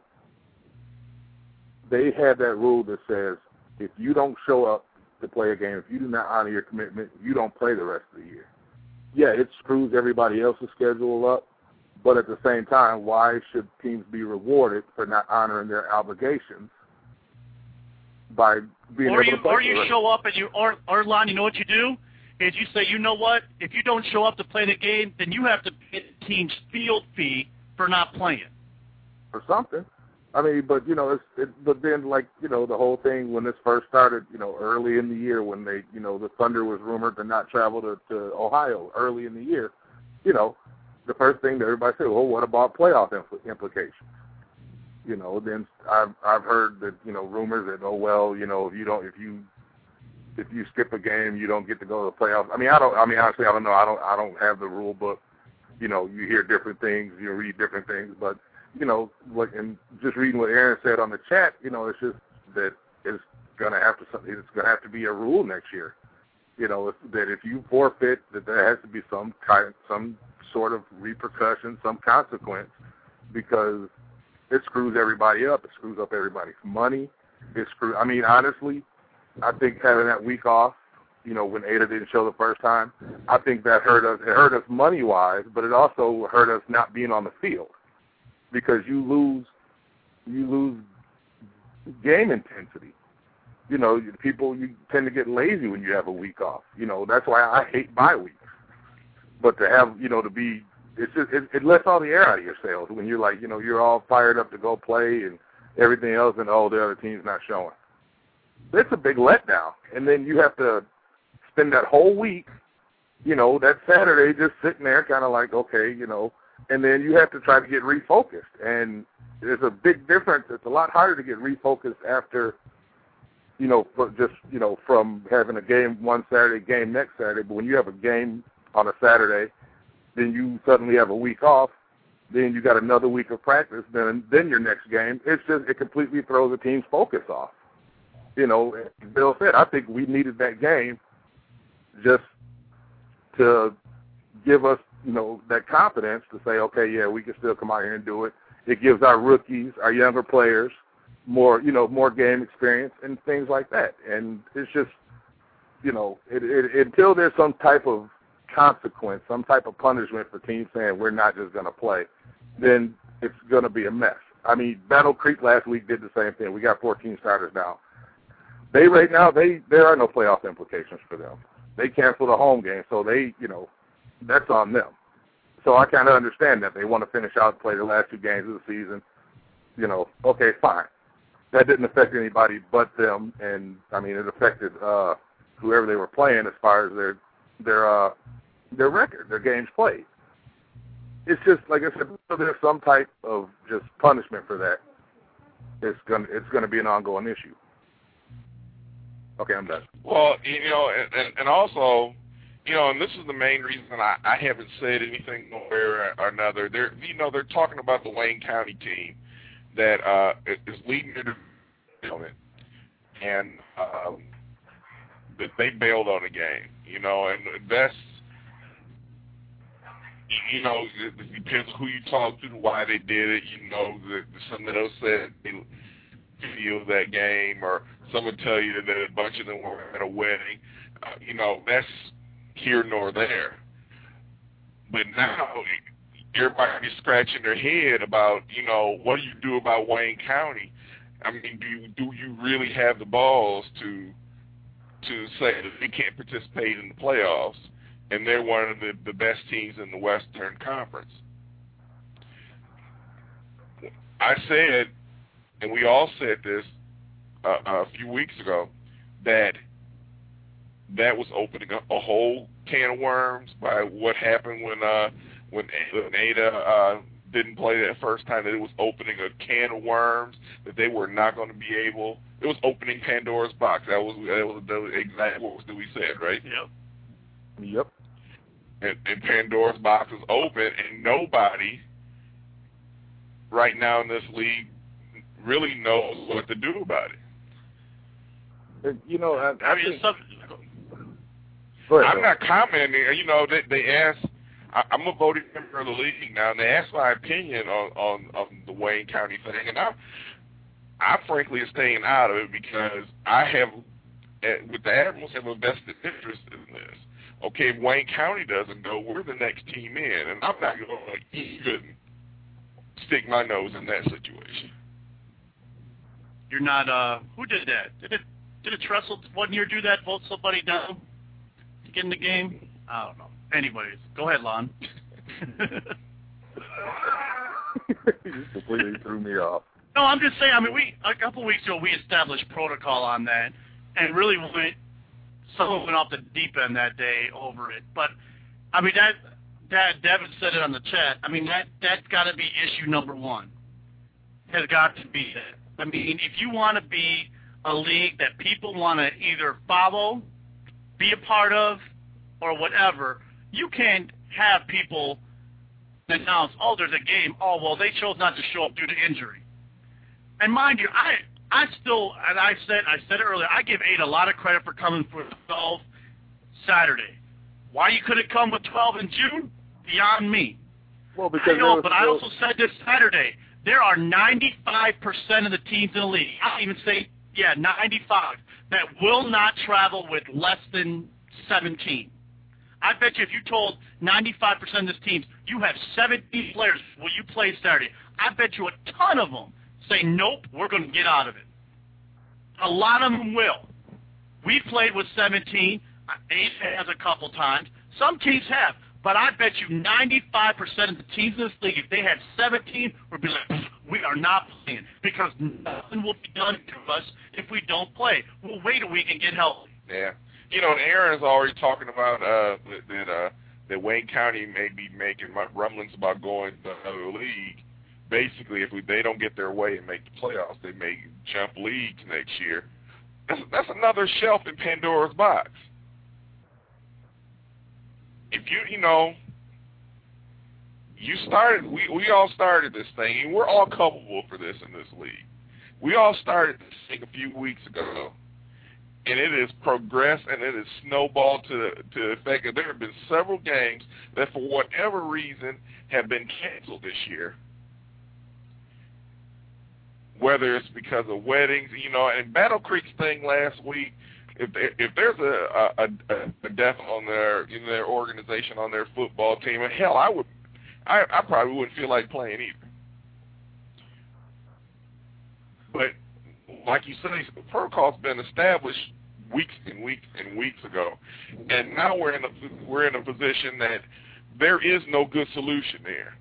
they have that rule that says if you don't show up to play a game, if you do not honor your commitment, you don't play the rest of the year. Yeah, it screws everybody else's schedule up, but at the same time, why should teams be rewarded for not honoring their obligations by being able to play? Or you show up and or Lon, you know what you do? Is you say, you know what, if you don't show up to play the game, then you have to pay the team's field fee for not playing. Or something. I mean, but, you know, but then, like, you know, the whole thing when this first started, you know, early in the year when they, you know, the Thunder was rumored to not travel to Ohio early in the year, you know, the first thing that everybody said, well, what about playoff implications? You know, then I've heard that, you know, rumors that, oh, well, you know, if you skip a game, you don't get to go to the playoffs. Honestly, I don't know. I don't have the rule book. You know, you hear different things, you read different things, but, you know, and just reading what Aaron said on the chat, you know, it's just that it's going to have to be a rule next year. You know, that if you forfeit, that there has to be some sort of repercussion, some consequence, because it screws everybody up. It screws up everybody's money. Honestly, I think having that week off, you know, when Ada didn't show the first time, I think that hurt us. It hurt us money-wise, but it also hurt us not being on the field, because you lose game intensity. You know, you tend to get lazy when you have a week off. You know, that's why I hate bye weeks. But to have, you know, it lets all the air out of your sails when you're like, you know, you're all fired up to go play and everything else, and the other team's not showing. It's a big letdown. And then you have to spend that whole week, you know, that Saturday just sitting there kind of like, okay, you know, and then you have to try to get refocused. And there's a big difference. It's a lot harder to get refocused after, you know, from having a game one Saturday, game next Saturday. But when you have a game on a Saturday, then you suddenly have a week off, then you got another week of practice, then your next game, it completely throws the team's focus off. You know, as Bill said, I think we needed that game just to give us, you know, that confidence to say, okay, yeah, we can still come out here and do it. It gives our rookies, our younger players, more game experience and things like that. And it's just, until there's some type of consequence, some type of punishment for teams saying we're not just going to play, then it's going to be a mess. I mean, Battle Creek last week did the same thing. We got 14 starters now. There are no playoff implications for them. They canceled a home game, so that's on them. So I kind of understand that. They want to finish out and play the last 2 games of the season. Okay, fine. That didn't affect anybody but them, and, I mean, it affected whoever they were playing as far as their record, their games played. It's just, like I said, there's some type of just punishment for that. It's going to be an ongoing issue. Okay, I'm done. Well, and also, and this is the main reason I haven't said anything nowhere or another. They're talking about the Wayne County team that is leading the development, and that they bailed on the game, and that's, it depends on who you talk to, why they did it. Some of those said they feel that game, or some would tell you that a bunch of them were at a wedding. That's here nor there. But now everybody's scratching their head about, what do you do about Wayne County? I mean, do you really have the balls to say that they can't participate in the playoffs, and they're one of the best teams in the Western Conference? I said, and we all said this a few weeks ago, that was opening up a whole can of worms by what happened when Ada didn't play that first time. That it was opening a can of worms that they were not going to be able. It was opening Pandora's box. That was exactly what we said, right? Yep. And Pandora's box is open, and nobody right now in this league really knows what to do about it. I'm not commenting. They asked. I'm a voting member of the league now, and they asked my opinion on the Wayne County thing, and I frankly am staying out of it because with the Admirals, have a vested interest in this. Okay, if Wayne County doesn't go, we're the next team in, and I'm not going to even stick my nose in that situation. You're not. Who did that? Did it Tressel one year do that? Vote somebody down to get in the game? I don't know. Anyways, go ahead, Lon. You completely threw me off. No, I'm just saying. I mean, a couple weeks ago we established protocol on that, and really someone went off the deep end that day over it. But I mean, that Devin said it on the chat. I mean, that's got to be issue number one. Has got to be that. I mean, if you want to be a league that people want to either follow, be a part of, or whatever, you can't have people announce, oh, there's a game. Oh, well, they chose not to show up due to injury. And mind you, I still, and I said it earlier, I give Ada a lot of credit for coming for 12 Saturday. Why you couldn't come with 12 in June? Beyond me. Well, because I know, but I also said this Saturday, there are 95% of the teams in the league, I'll even say, 95, that will not travel with less than 17. I bet you if you told 95% of this teams, you have 17 players, will you play Saturday? I bet you a ton of them say, nope, we're going to get out of it. A lot of them will. We've played with 17. Ada has a couple times. Some teams have. But I bet you 95% of the teams in this league, if they had 17, would be like, we are not playing because nothing will be done to us if we don't play. We'll wait a week and get healthy. Yeah. Aaron's already talking about that Wayne County may be making rumblings about going to another league. Basically, if they don't get their way and make the playoffs, they may jump leagues next year. That's another shelf in Pandora's box. If you started, we all started this thing, and we're all culpable for this in this league. We all started this thing a few weeks ago, and it has progressed and it has snowballed to the effect that there have been several games that, for whatever reason, have been canceled this year. whether it's because of weddings, and Battle Creek's thing last week, if there's a death on in their organization, on their football team, and hell, I probably wouldn't feel like playing either. But like you say, the protocol's been established weeks and weeks and weeks ago, and now we're in a position that there is no good solution there.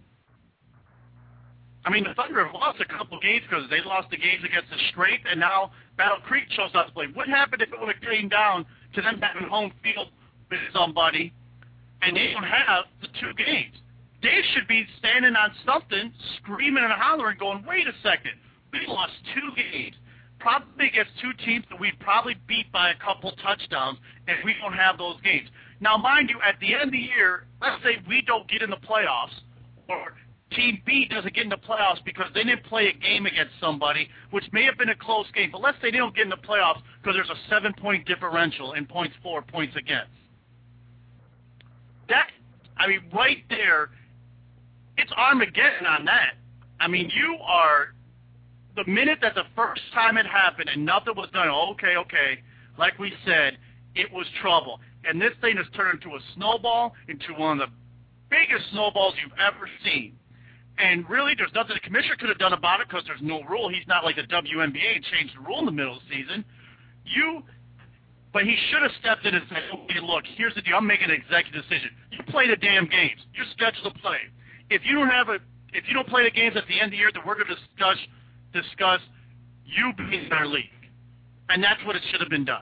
I mean, the Thunder have lost a couple games because they lost the games against the Scrape, and now Battle Creek chose not to play. What happened if it would have came down to them having home field with somebody, and they don't have the 2 games? They should be standing on something, screaming and hollering, going, wait a second, we lost 2 games, probably against 2 teams that we probably beat by a couple touchdowns, and we don't have those games. Now, mind you, at the end of the year, let's say we don't get in the playoffs, or Team B doesn't get in the playoffs because they didn't play a game against somebody, which may have been a close game, but let's say they don't get in the playoffs because there's a 7-point differential in points for, points against. That, I mean, right there, it's Armageddon on that. I mean, the minute that the first time it happened and nothing was done, okay, like we said, it was trouble. And this thing has turned into a snowball, into one of the biggest snowballs you've ever seen. And really, there's nothing the commissioner could have done about it because there's no rule. He's not like the WNBA and changed the rule in the middle of the season. But he should have stepped in and said, okay, look, here's the deal. I'm making an executive decision. You play the damn games. You're scheduled to play. If you don't play the games at the end of the year, then we're going to discuss you being in our league. And that's what it should have been done.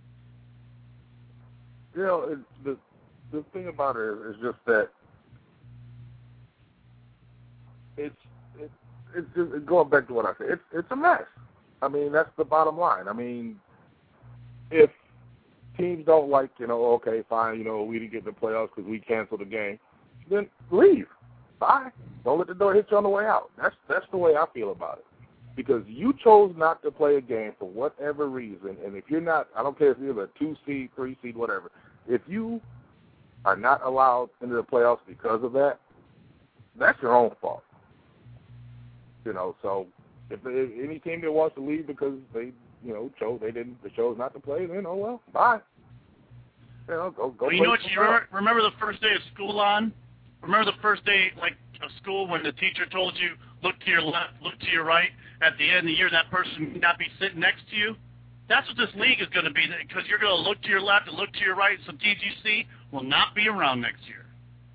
The thing about it is just that it's just going back to what I said. It's a mess. I mean, that's the bottom line. I mean, if teams don't like, okay, fine, we didn't get in the playoffs because we canceled the game, then leave. Bye. Don't let the door hit you on the way out. That's the way I feel about it. Because you chose not to play a game for whatever reason, and if you're not, I don't care if you're a 2 seed, 3 seed, whatever, if you are not allowed into the playoffs because of that, that's your own fault. So if any team that wants to leave because they, chose not to play, then well, bye. Go. Well, you know what? You remember the first day of school on? Remember the first day of school when the teacher told you, look to your left, look to your right. At the end of the year, that person may not be sitting next to you. That's what this league is going to be, because you're going to look to your left and look to your right. Some teams you see will not be around next year.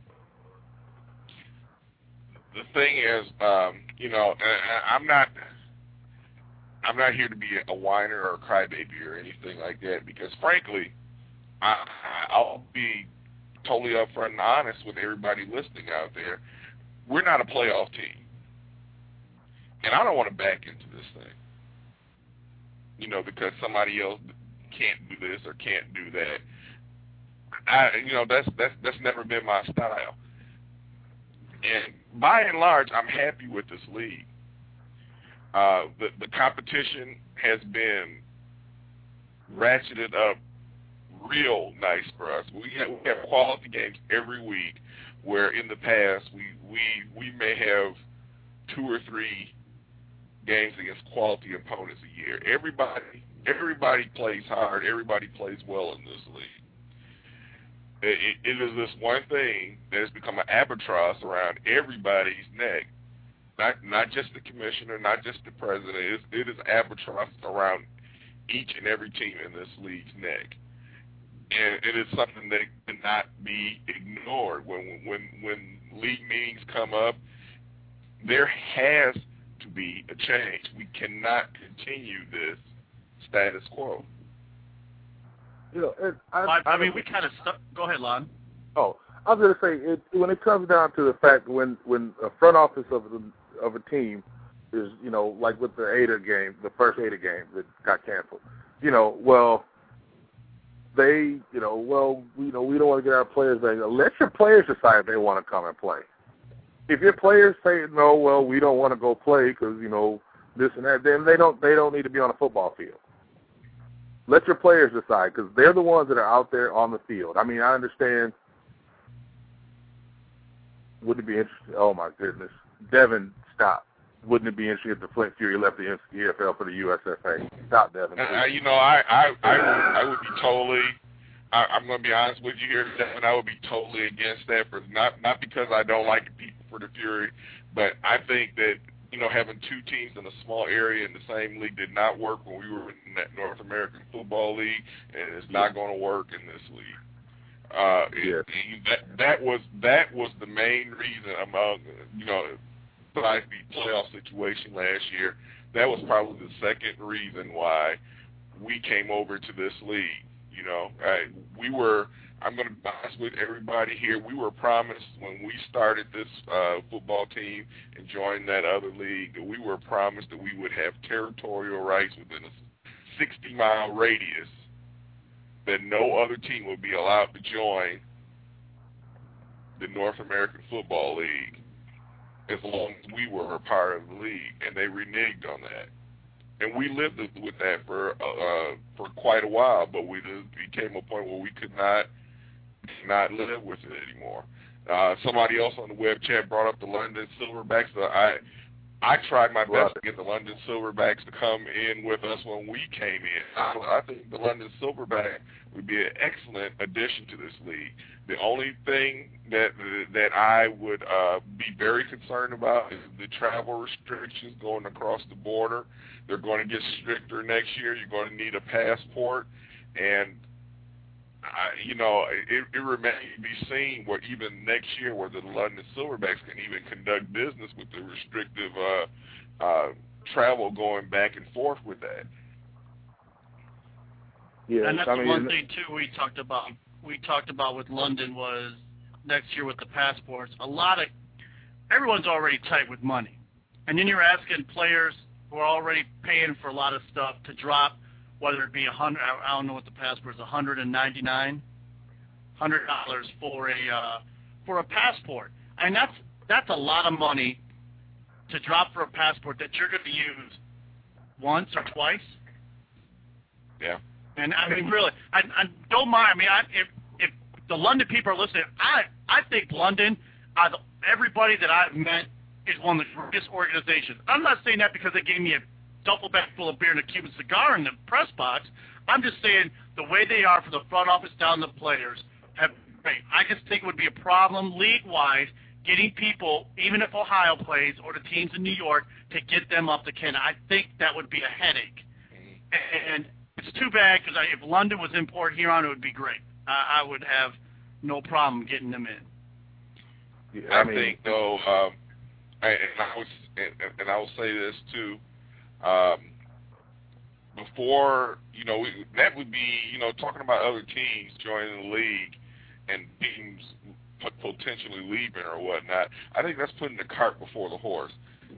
The thing is, I'm not here to be a whiner or a crybaby or anything like that, because frankly, I'll be totally upfront and honest with everybody listening out there. We're not a playoff team, and I don't want to back into this thing, because somebody else can't do this or can't do that. That's never been my style. And by and large, I'm happy with this league. The competition has been ratcheted up real nice for us. We have quality games every week, where in the past we may have 2 or 3 games against quality opponents a year. Everybody plays hard. Everybody plays well in this league. It is this one thing that has become an albatross around everybody's neck. Not just the commissioner, not just the president. It is albatross around each and every team in this league's neck. And it is something that cannot be ignored. When league meetings come up, there has to be a change. We cannot continue this status quo. We kind of go ahead, Lon. Oh, I was going to say, when it comes down to the fact when a front office of a team is, like with the Ada game, the first Ada game that got canceled, we don't want to get our players back. Let your players decide if they want to come and play. If your players say no, well, we don't want to go play because this and that, then they don't need to be on a football field. Let your players decide, because they're the ones that are out there on the field. I mean, I understand. Would it be interesting? Oh, my goodness. Devin, stop. wouldn't it be interesting if the Flint Fury left the EFL for the USFA? Stop, Devin. You know, I would be totally. I'm going to be honest with you here, Devin. I would be totally against that, for not because I don't like the people for the Fury, but I think that, you know, having two teams in a small area in the same league did not work when we were in that North American Football League, and it's not going to work in this league. That was the main reason, among, you know, besides the playoff situation last year. That was probably the second reason why we came over to this league. You know, I'm going to be honest with everybody here, we were promised when we started this football team and joined that other league, that we were promised that we would have territorial rights within a 60-mile radius, that no other team would be allowed to join the North American Football League as long as we were a part of the league, and they reneged on that. And we lived with that for quite a while, but it became a point where we could not live with it anymore. Somebody else on the web chat brought up the London Silverbacks. I tried my best to get the London Silverbacks to come in with us when we came in. I think the London Silverback would be an excellent addition to this league. The only thing that I would be very concerned about is the travel restrictions going across the border. They're going to get stricter next year. You're going to need a passport, and you know, it remains to be seen where even next year where the London Silverbacks can even conduct business with the restrictive travel going back and forth with that. Yeah, and that's one thing too we talked about. We talked about with London was next year with the passports. Everyone's already tight with money, and then you're asking players who are already paying for a lot of stuff to drop, whether it be $100, I don't know what the passport is, $199 for a passport, and that's a lot of money to drop for a passport that you're going to use once or twice. Yeah. And I mean, really, I don't mind. I mean, if the London people are listening, I think London, everybody that I've met, is one of the greatest organizations. I'm not saying that because they gave me a duffel bag full of beer and a Cuban cigar in the press box. I'm just saying the way they are from the front office down to the players have been great. I just think it would be a problem league-wide getting people, even if Ohio plays or the teams in New York, to get them up to Canada. I think that would be a headache. And it's too bad because if London was in Port Huron, it would be great. I would have no problem getting them in. Yeah, I think, though, and I will say this, too, before, you know, that would be, you know, talking about other teams joining the league and teams potentially leaving or whatnot, I think that's putting the cart before the horse.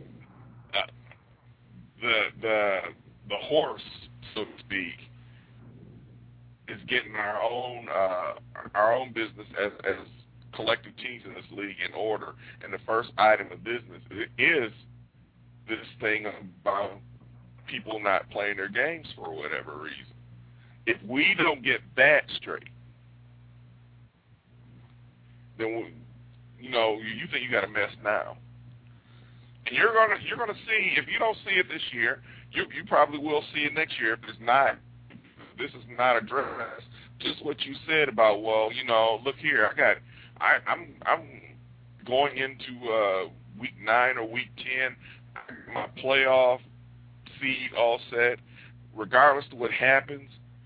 The horse, so to speak, is getting our own business as collective teams in this league in order. And the first item of business is this thing about people not playing their games for whatever reason. If we don't get that straight, then you know, you think you got a mess now. And you're gonna see, if you don't see it this year, you probably will see it next year if this is not addressed. Just what you said about, well, you know, look here, I'm going into week 9 or week 10, my playoff seed all set. Regardless of what happens,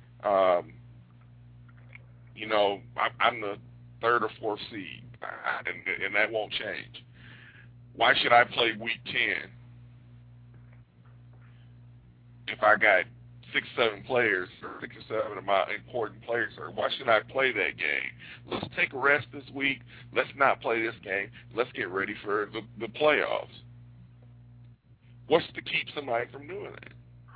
you know, I'm the 3rd or 4th seed, and that won't change. Why should I play week 10 if I got 6, 7 players, 6 or 7 of my important players? Or why should I play that game? Let's take a rest this week. Let's not play this game. Let's get ready for the playoffs. What's to keep somebody from doing that?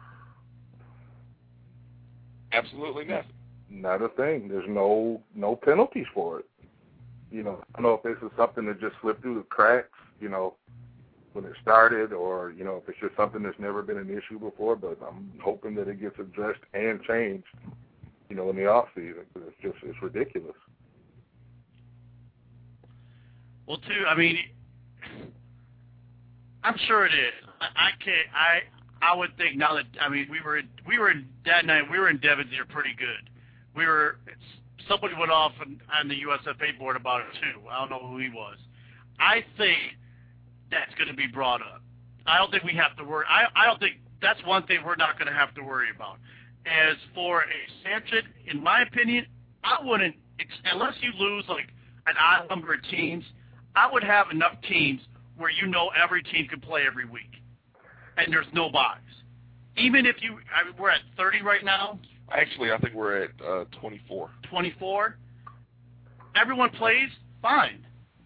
Absolutely nothing. Not a thing. There's no penalties for it. You know, I don't know if this is something that just slipped through the cracks, you know, when it started, or, you know, if it's just something that's never been an issue before, but I'm hoping that it gets addressed and changed, you know, in the off season, because it's ridiculous. Well, too, I mean, I'm sure it is. I can't. I would think now that we were in that night. We were in Devon's ear pretty good. Somebody went off on the USFA board about it too. I don't know who he was. I think that's going to be brought up. I don't think we have to worry. I don't think that's one thing we're not going to have to worry about. As for a sanction, in my opinion, I wouldn't, unless you lose like an odd number of teams, I would have enough teams where every team can play every week, and there's no buys. Even if we're at 30 right now. Actually, I think we're at 24. 24? Everyone plays? Fine.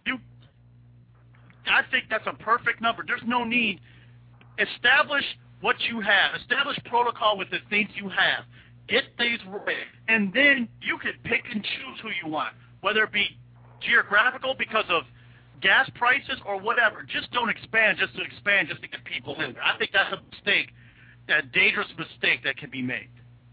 I think that's a perfect number. There's no need. Establish what you have. Establish protocol with the things you have. Get things right. And then you can pick and choose who you want, whether it be geographical because of gas prices or whatever. Just don't expand just to expand just to get people in there. I think that's a mistake, a dangerous mistake that can be made.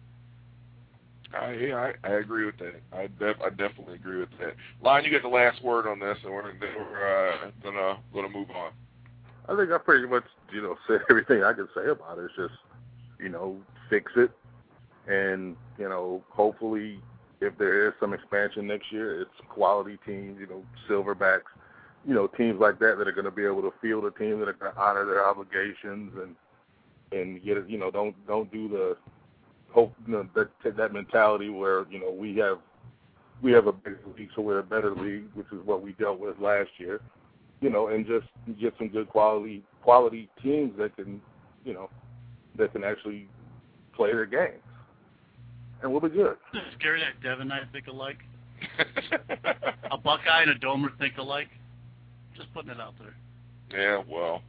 I agree with that. I definitely agree with that. Lon, you get the last word on this, and we're gonna move on. I think I pretty much said everything I can say about it. It's just fix it, and hopefully if there is some expansion next year, it's quality teams, Silverbacks, teams like that are going to be able to field a team that are going to honor their obligations and get it. Don't do the hope that mentality where we have a bigger league, so we're a better league, which is what we dealt with last year, and just get some good quality teams that can actually play their games, and we'll be good. It's scary that Devin and I think alike. A Buckeye and a Domer think alike. Just putting it out there. Yeah, well.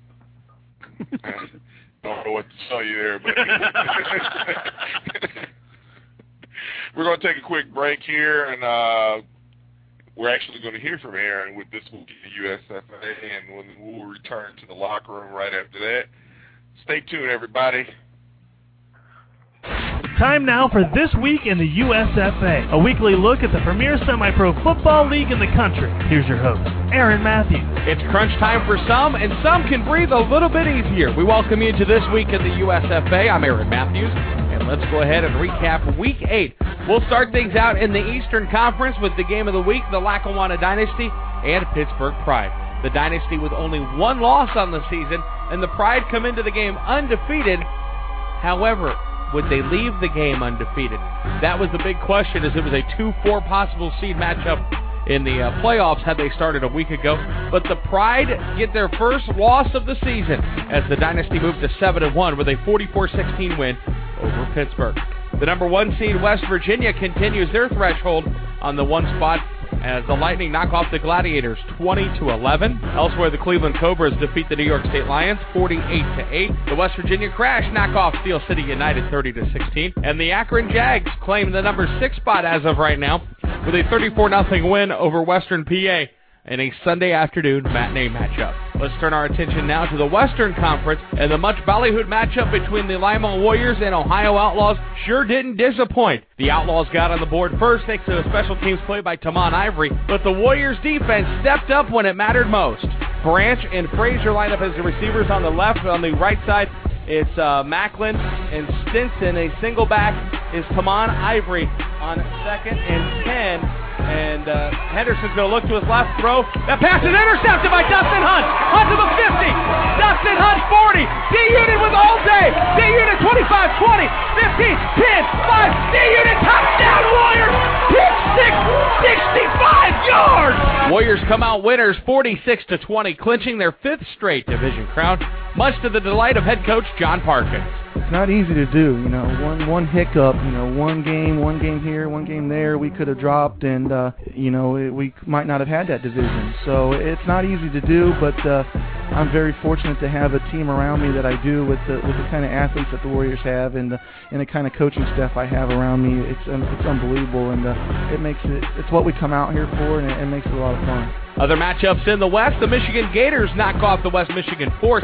Don't know what to tell you there, but we're going to take a quick break here, and we're actually going to hear from Aaron with This Week in the USFA, and we'll return to the locker room right after that. Stay tuned, everybody. Time now for This Week in the USFA, a weekly look at the premier semi-pro football league in the country. Here's your host, Aaron Matthews. It's crunch time for some, and some can breathe a little bit easier. We welcome you to This Week in the USFA. I'm Aaron Matthews, and let's go ahead and recap Week 8. We'll start things out in the Eastern Conference with the game of the week, the Lackawanna Dynasty and Pittsburgh Pride. The Dynasty with only one loss on the season, and the Pride come into the game undefeated. However, would they leave the game undefeated? That was the big question, as it was a 2-4 possible seed matchup in the playoffs had they started a week ago. But the Pride get their first loss of the season as the Dynasty moved to 7-1 with a 44-16 win over Pittsburgh. The number 1 seed West Virginia continues their threshold on the 1 spot as the Lightning knock off the Gladiators 20-11. Elsewhere, the Cleveland Cobras defeat the New York State Lions 48-8. The West Virginia Crash knock off Steel City United 30-16. And the Akron Jags claim the number 6 spot as of right now with a 34-0 win over Western PA in a Sunday afternoon matinee matchup. Let's turn our attention now to the Western Conference, and the much ballyhooed matchup between the Lima Warriors and Ohio Outlaws sure didn't disappoint. The Outlaws got on the board first thanks to a special teams play by Taman Ivory, but the Warriors defense stepped up when it mattered most. Branch and Frazier line up as the receivers on the left. On the right side, it's Macklin and Stinson. A single back is Taman Ivory on 2nd and 10. And Henderson's going to look to his left, throw. That pass is intercepted by Dustin Hunt. Hunt to the 50. Dustin Hunt 40. D-Unit with all day. D-Unit 25, 20, 15, 10, 5. D-Unit touchdown Warriors. Pick 6, 65 yards. Warriors come out winners 46-20, clinching their 5th straight division crown, much to the delight of head coach John Parkins. It's not easy to do, one hiccup, one game here, one game there, we could have dropped, and we might not have had that division. So it's not easy to do, but I'm very fortunate to have a team around me that I do with the kind of athletes that the Warriors have, and the kind of coaching staff I have around me. It's unbelievable, and it's what we come out here for, and it makes it a lot of fun. Other matchups in the West, the Michigan Gators knock off the West Michigan Force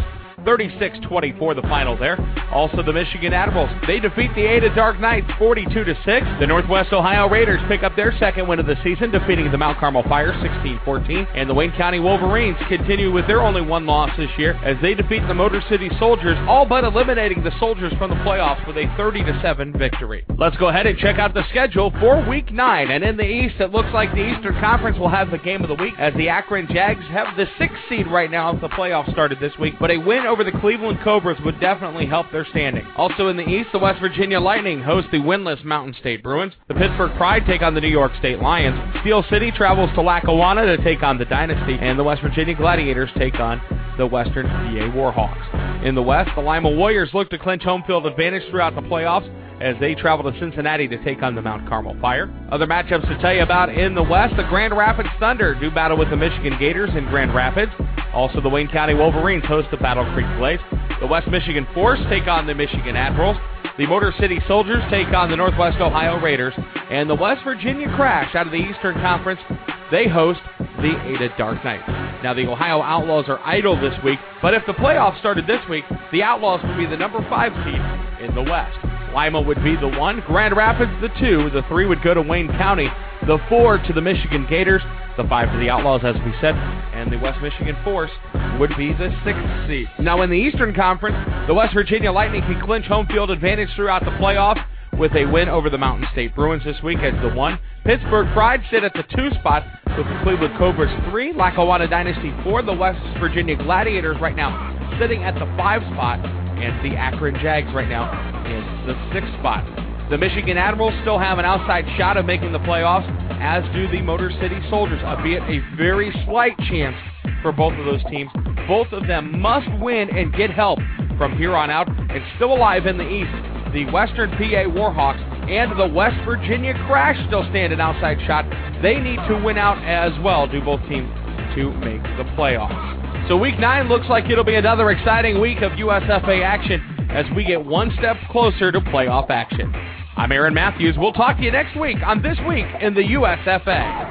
36-24 the final there. Also, the Michigan Admirals, they defeat the Ada Dark Knights 42-6. The Northwest Ohio Raiders pick up their second win of the season, defeating the Mount Carmel Fire 16-14. And the Wayne County Wolverines continue with their only one loss this year as they defeat the Motor City Soldiers, all but eliminating the Soldiers from the playoffs with a 30-7 victory. Let's go ahead and check out the schedule for Week 9. And in the East, it looks like the Eastern Conference will have the game of the week as the Akron Jags have the 6th seed right now if the playoffs started this week. But a win over the Cleveland Cobras would definitely help their standing. Also in the East, the West Virginia Lightning host the winless Mountain State Bruins. The Pittsburgh Pride take on the New York State Lions. Steel City travels to Lackawanna to take on the Dynasty. And the West Virginia Gladiators take on the Western PA Warhawks. In the West, the Lima Warriors look to clinch home field advantage throughout the playoffs as they travel to Cincinnati to take on the Mount Carmel Fire. Other matchups to tell you about in the West, the Grand Rapids Thunder do battle with the Michigan Gators in Grand Rapids. Also, the Wayne County Wolverines host the Battle Creek Blaze. The West Michigan Force take on the Michigan Admirals. The Motor City Soldiers take on the Northwest Ohio Raiders. And the West Virginia Crash out of the Eastern Conference, they host the Ada Dark Knights. Now, the Ohio Outlaws are idle this week, but if the playoffs started this week, the Outlaws would be the number 5 seed in the West. Lima would be the 1, Grand Rapids the 2, the 3 would go to Wayne County, the 4 to the Michigan Gators, the 5 to the Outlaws, as we said, and the West Michigan Force would be the 6th seed. Now, in the Eastern Conference, the West Virginia Lightning can clinch home field advantage throughout the playoffs with a win over the Mountain State Bruins this week as the 1. Pittsburgh Pride sit at the 2 spot with the Cleveland Cobras 3, Lackawanna Dynasty 4, the West Virginia Gladiators right now sitting at the 5 spot, and the Akron Jags right now in the 6th spot. The Michigan Admirals still have an outside shot of making the playoffs, as do the Motor City Soldiers, albeit a very slight chance for both of those teams. Both of them must win and get help from here on out. And still alive in the East, the Western PA Warhawks and the West Virginia Crash still stand an outside shot. They need to win out as well, do both teams, to make the playoffs. So Week 9 looks like it'll be another exciting week of USFA action as we get one step closer to playoff action. I'm Aaron Matthews. We'll talk to you next week on This Week in the USFA.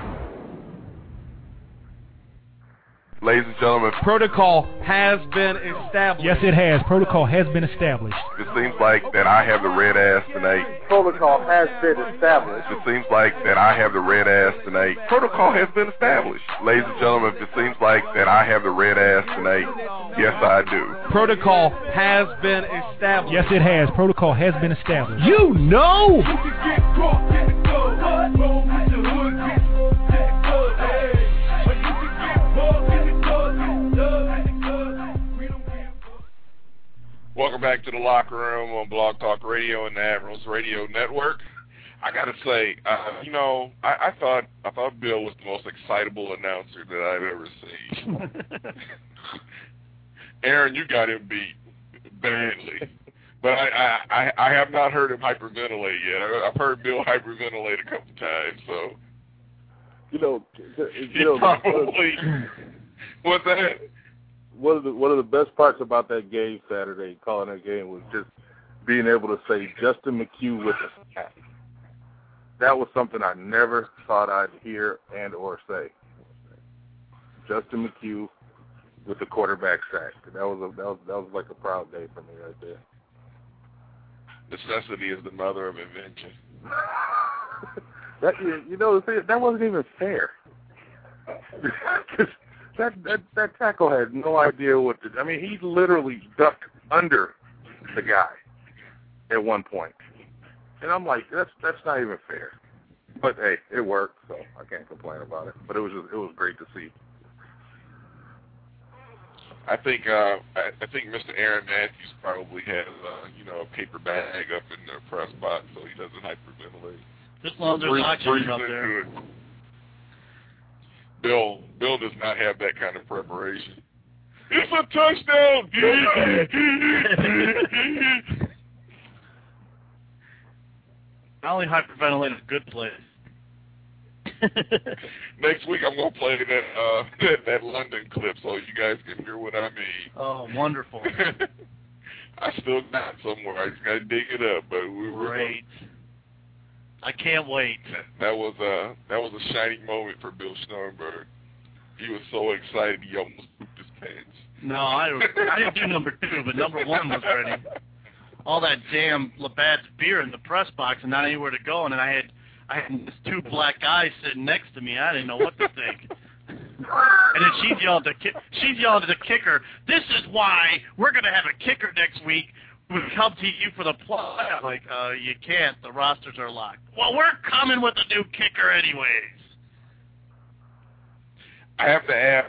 Ladies and gentlemen, protocol has been established. Yes, it has. Protocol has been established. It seems like that I have the red ass tonight. Protocol has been established. It seems like that I have the red ass tonight. Protocol has been established. Ladies and gentlemen, it seems like that I have the red ass tonight. Yes, I do. Protocol has been established. Yes, it has. Protocol has been established. You know! Welcome back to the Locker Room on Blog Talk Radio and the Admirals Radio Network. I got to say, I thought Bill was the most excitable announcer that I've ever seen. Aaron, you got him beat badly, but I have not heard him hyperventilate yet. I've heard Bill hyperventilate a couple times, so probably. What's that? One of the best parts about that game Saturday, calling that game, was just being able to say Justin McHugh with a sack. That was something I never thought I'd hear and or say. Justin McHugh with the quarterback sack. That was like a proud day for me right there. Necessity is the mother of invention. That wasn't even fair. That tackle had no idea what to do. I mean, he literally ducked under the guy at one point. And I'm like, that's not even fair. But hey, it worked, so I can't complain about it. But it was great to see. I think Mr. Aaron Matthews probably has a paper bag up in the press box so he doesn't hyperventilate. Just as long as there's oxygen up there. Bill does not have that kind of preparation. It's a touchdown! I only hyperventilate in a good place. Next week I'm going to play that London clip so you guys can hear what I mean. Oh, wonderful. I still got it somewhere. I just got to dig it up. But Great. I can't wait. That was a shining moment for Bill Schnarrenberg. He was so excited he almost pooped his pants. No, I didn't do number 2, but number 1 was ready. All that damn Labatt's beer in the press box and not anywhere to go, and then I had these 2 black guys sitting next to me. I didn't know what to think. And then she's yelling at the kicker, "This is why we're going to have a kicker next week who comes to you for the play." I'm like, you can't. The rosters are locked. Well, we're coming with a new kicker anyways. I have to ask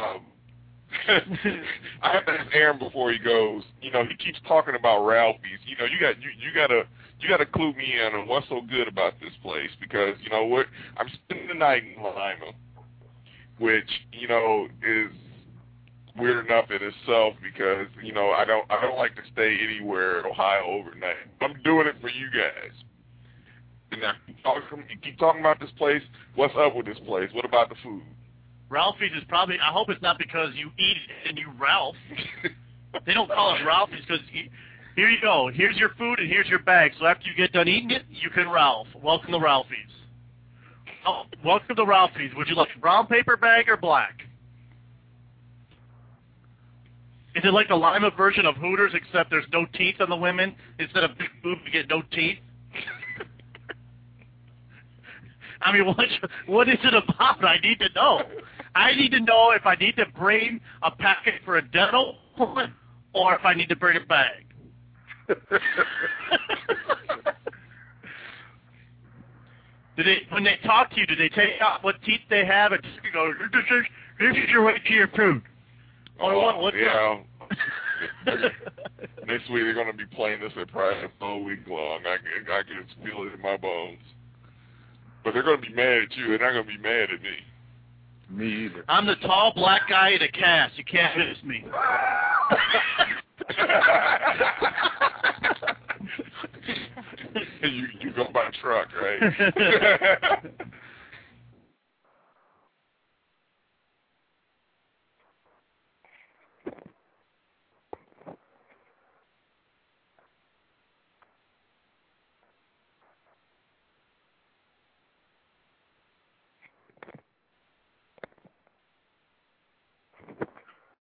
Aaron before he goes. You know, he keeps talking about Ralphie's. You know, you gotta clue me in on what's so good about this place, because you know what, I'm spending the night in Lima, which you know is weird enough in itself, because you know I don't like to stay anywhere in Ohio overnight. I'm doing it for you guys. And now you keep talking about this place. What's up with this place? What about the food? Ralphie's is probably, I hope it's not because you eat it and you Ralph. They don't call it Ralphie's because here you go. Here's your food and here's your bag. So after you get done eating it, you can Ralph. Welcome to Ralphie's. Oh, welcome to Ralphie's. Would you like a brown paper bag or black? Is it like the Lima version of Hooters, except there's no teeth on the women? Instead of big boob, you get no teeth? I mean, what is it about? I need to know. I need to know if I need to bring a packet for a dental one or if I need to bring a bag. When they talk to you, do they take out what teeth they have and just go, "This is your way to your food"? Yeah. Next week they're going to be playing this at practice all week long. I can feel it in my bones. But they're going to be mad at you. They're not going to be mad at me. Me either. I'm the tall black guy in a cast. You can't miss me. you go by truck, right?